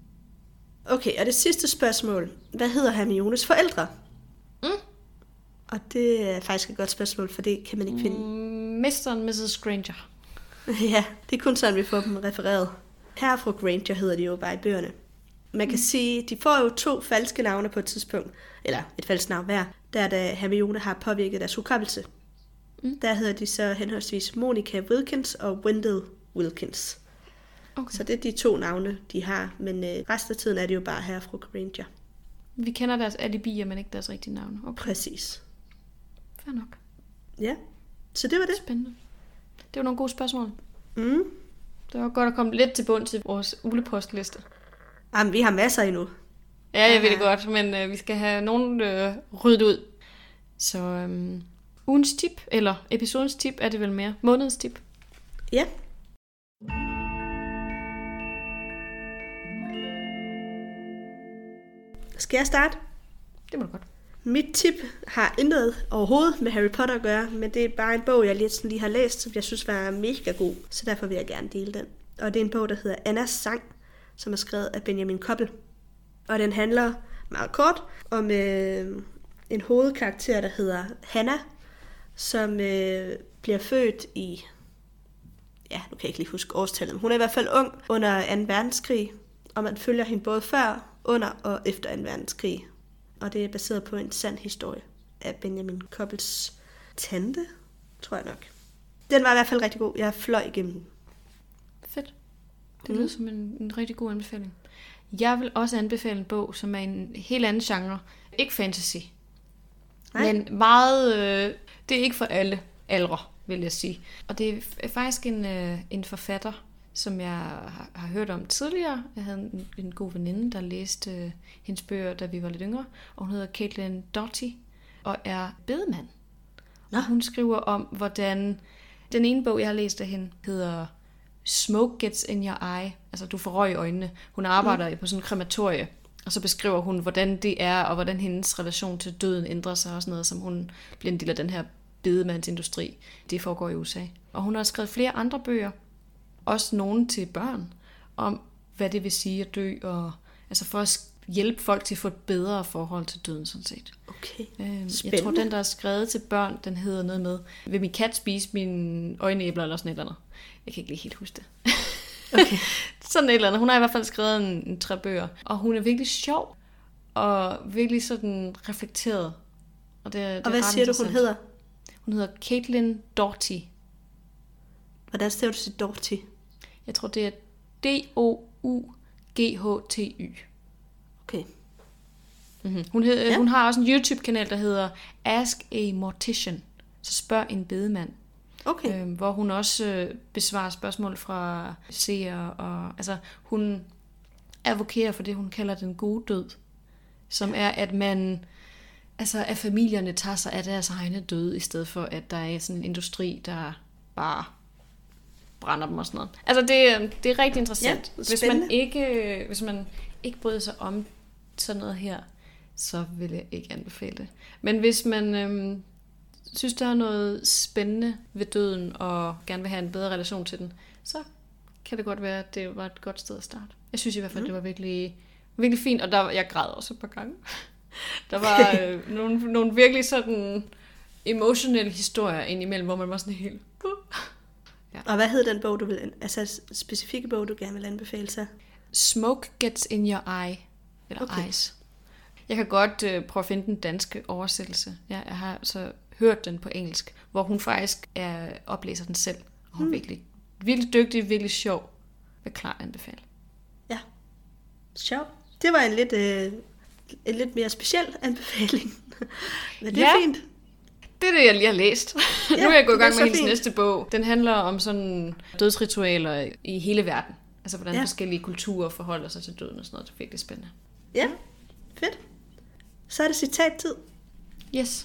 Speaker 2: Okay, og det sidste spørgsmål. Hvad hedder Hermiones forældre?
Speaker 1: Mm.
Speaker 2: Og det er faktisk et godt spørgsmål, for det kan man ikke finde.
Speaker 1: mister og missus Granger.
Speaker 2: Ja, det er kun sådan, vi får dem refereret. Herre og fru Granger hedder de jo bare i bøgerne. Man kan mm. sige, de får jo to falske navne på et tidspunkt, eller et falsk navn hver, der da Hermione har påvirket deres hukommelse. Mm. Der hedder de så henholdsvis Monica Wilkins og Wendell Wilkins.
Speaker 1: Okay.
Speaker 2: Så det er de to navne, de har, men øh, resten af tiden er det jo bare herre og fru Granger.
Speaker 1: Vi kender deres alibier, men ikke deres rigtige navne. Okay,
Speaker 2: Præcis.
Speaker 1: fair nok.
Speaker 2: Ja, så det var det.
Speaker 1: Spændende. Det var nogle gode spørgsmål.
Speaker 2: Mm.
Speaker 1: Det var godt at komme lidt til bund til vores ulepostliste.
Speaker 2: Jamen, vi har masser endnu.
Speaker 1: Ja, jeg ved det godt, men øh, vi skal have nogen øh, ryddet ud. Så øhm, Ugens tip, eller episodens tip er det vel mere. Månedens tip.
Speaker 2: Ja. Skal jeg starte?
Speaker 1: Det må du godt.
Speaker 2: Mit tip har intet overhovedet med Harry Potter at gøre, men det er bare en bog, jeg lige, lige har læst, som jeg synes var mega god, så derfor vil jeg gerne dele den. Og det er en bog, der hedder Annas sang, som er skrevet af Benjamin Koppel. Og den handler meget kort om øh, en hovedkarakter, der hedder Hannah, som øh, bliver født i, ja, nu kan jeg ikke lige huske årstallet, men hun er i hvert fald ung under anden verdenskrig, og man følger hende både før, under og efter anden verdenskrig. Og det er baseret på en sand historie af Benjamin Koppels tante, tror jeg nok. Den var i hvert fald rigtig god. Jeg fløj igennem den.
Speaker 1: Fedt. Det lyder mm. som en, en rigtig god anbefaling. Jeg vil også anbefale en bog, som er en helt anden genre. Ikke fantasy. Nej. Men meget... Øh, det er ikke for alle aldre, vil jeg sige. Og det er faktisk en, øh, en forfatter, som jeg har, har hørt om tidligere. Jeg havde en, en god veninde, der læste øh, hendes bøger, da vi var lidt yngre. Og hun hedder Caitlin Doughty og er bedemand. Nå. Og hun skriver om, hvordan... Den ene bog, jeg har læst af hende, hedder Smoke Gets in Your Eye. Altså, du får røg i øjnene. Hun arbejder mm. på sådan en krematorie. Og så beskriver hun, hvordan det er, og hvordan hendes relation til døden ændrer sig. Og sådan noget, som hun bliver en del af den her bedemandsindustri. Det foregår i U S A. Og hun har skrevet flere andre bøger, også nogle til børn, om hvad det vil sige at dø, og altså for at hjælpe folk til at få et bedre forhold til døden, sådan set.
Speaker 2: Okay.
Speaker 1: Øhm, jeg tror, den, der er skrevet til børn, den hedder noget med, vil min kat spise mine øjenæbler, eller sådan et eller andet. Jeg kan ikke lige helt huske det. Okay. Sådan et eller andet. Hun har i hvert fald skrevet en, en tre bøger, og hun er virkelig sjov, og virkelig sådan reflekteret. Og, det, det
Speaker 2: og hvad siger du, hun hedder?
Speaker 1: Hun hedder Caitlin Doughty.
Speaker 2: Hvordan staver du til Doughty?
Speaker 1: Jeg tror, det er D O U G H T Y.
Speaker 2: Okay.
Speaker 1: Mm-hmm. Hun, hed, ja. hun har også en YouTube-kanal, der hedder Ask a Mortician. Så spørg en bedemand.
Speaker 2: Okay.
Speaker 1: Øhm, hvor hun også øh, besvarer spørgsmål fra seere. Og, altså, hun advokerer for det, hun kalder den gode død. Som er, at man... Altså, at familierne tager sig af deres egne død, i stedet for, at der er sådan en industri, der bare... brænder dem og sådan noget. Altså, det, det er rigtig interessant. Ja, hvis man ikke hvis man ikke bryder sig om sådan noget her, så vil jeg ikke anbefale det. Men hvis man øhm, synes, der er noget spændende ved døden, og gerne vil have en bedre relation til den, så kan det godt være, at det var et godt sted at starte. Jeg synes i hvert fald, mm. det var virkelig, virkelig fint, og der, jeg græd også et par gange. Der var øh, nogle, nogle virkelig sådan emotionelle historier indimellem, hvor man var sådan helt... Uh.
Speaker 2: Ja. Og hvad hed den bog, du vil, altså specifikke bog, du gerne vil anbefale sig?
Speaker 1: Smoke Gets in Your Eye, eller okay. Eyes. Jeg kan godt øh, prøve at finde den danske oversættelse. Ja, jeg har så hørt den på engelsk, hvor hun faktisk er, oplæser den selv. Og hun er hmm. virkelig, virkelig dygtig, virkelig sjov. Jeg vil klart anbefale.
Speaker 2: Ja, sjov. Det var en lidt, øh, en lidt mere speciel anbefaling. Men det er ja. fint.
Speaker 1: Det er det, jeg lige har læst. Ja, nu er jeg gået i gang med hendes fint. næste bog. Den handler om sådan dødsritualer i hele verden. Altså hvordan ja. forskellige kulturer forholder sig til døden og sådan noget. Det er virkelig spændende.
Speaker 2: Ja, fedt. Så er det citattid.
Speaker 1: Yes.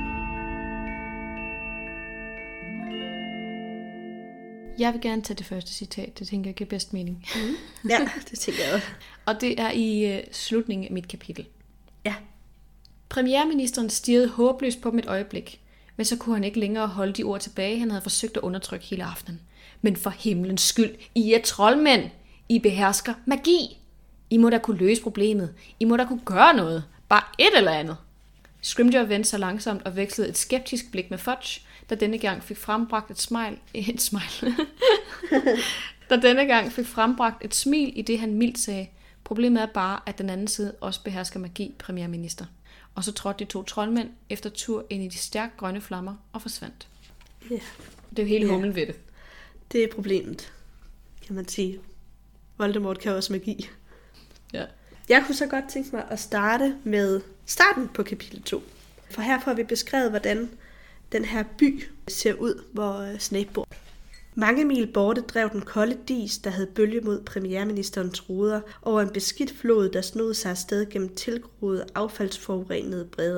Speaker 1: Jeg vil gerne tage det første citat. Det tænker jeg giver bedst mening.
Speaker 2: Mm. Ja, det tænker jeg også.
Speaker 1: Og det er i uh, slutningen af mit kapitel.
Speaker 2: Ja.
Speaker 1: Premierministeren stirrede håbløst på dem et øjeblik, men så kunne han ikke længere holde de ord tilbage, han havde forsøgt at undertrykke hele aftenen. Men for himlens skyld, I er troldmænd! I behersker magi! I må da kunne løse problemet. I må da kunne gøre noget. Bare et eller andet. Scrimgeour vendte sig langsomt og vekslede et skeptisk blik med Fudge, der denne gang fik frembragt et smile... Et smile. der denne gang fik frembragt et smil i det, han mildt sagde. Problemet er bare, at den anden side også behersker magi, premierminister. Og så trådte de to troldmænd efter tur ind i de stærkt grønne flammer og forsvandt.
Speaker 2: Ja.
Speaker 1: Det er jo hele
Speaker 2: ja.
Speaker 1: humlen ved det.
Speaker 2: Det er problemet, kan man sige. Voldemort kan også magi.
Speaker 1: Ja.
Speaker 2: Jeg kunne så godt tænke mig at starte med starten på kapitel to. For her får vi beskrevet, hvordan den her by ser ud, hvor Snape bor. Mange mil borte drev den kolde dis, der havde bølge mod premierministerens ruder, over en beskidt flod, der snod sig afsted gennem tilgroede, affaldsforurenede bredder.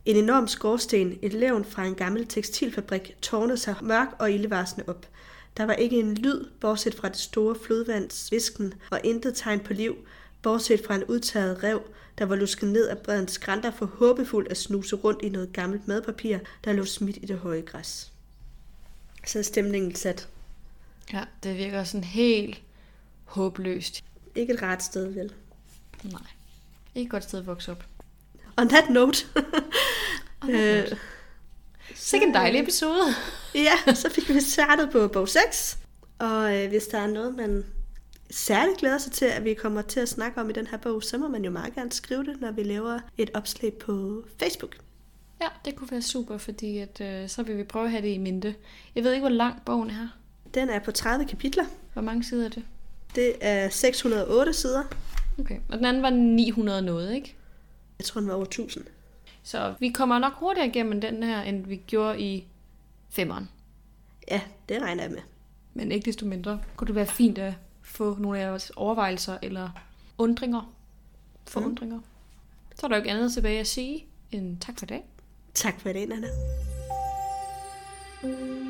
Speaker 2: En enorm skorsten, et levn fra en gammel tekstilfabrik, tårnede sig mørk og ildevarsende op. Der var ikke en lyd, bortset fra det store flodvandsvisken, og intet tegn på liv, bortset fra en udtaget rev, der var lusket ned af bredens skrænter for håbefuldt at snuse rundt i noget gammelt madpapir, der lå smidt i det høje græs. Så er stemningen sat.
Speaker 1: Ja, det virker sådan helt håbløst.
Speaker 2: Ikke et rart sted, vel?
Speaker 1: Nej, ikke et godt sted at vokse op.
Speaker 2: On that note.
Speaker 1: On that note. Sikke en dejlig episode.
Speaker 2: Ja, så fik vi startet på bog seks. Og øh, hvis der er noget, man særligt glæder sig til, at vi kommer til at snakke om i den her bog, så må man jo meget gerne skrive det, når vi laver et opslag på Facebook.
Speaker 1: Ja, det kunne være super, fordi at, øh, så vil vi prøve at have det i mente. Jeg ved ikke, hvor lang bogen er.
Speaker 2: Den er på tredive kapitler.
Speaker 1: Hvor mange sider er det?
Speaker 2: Det er seks hundrede og otte sider.
Speaker 1: Okay, og den anden var ni hundrede noget, ikke?
Speaker 2: Jeg tror, den var over tusind.
Speaker 1: Så vi kommer nok hurtigere igennem den her, end vi gjorde i femmeren.
Speaker 2: Ja, det regner jeg med.
Speaker 1: Men ikke desto mindre. Kunne det være fint at få nogle af vores overvejelser eller undringer? Forundringer. Mm. Så er der jo ikke andet tilbage at sige end tak for i dag.
Speaker 2: Tak for i dag, Nana.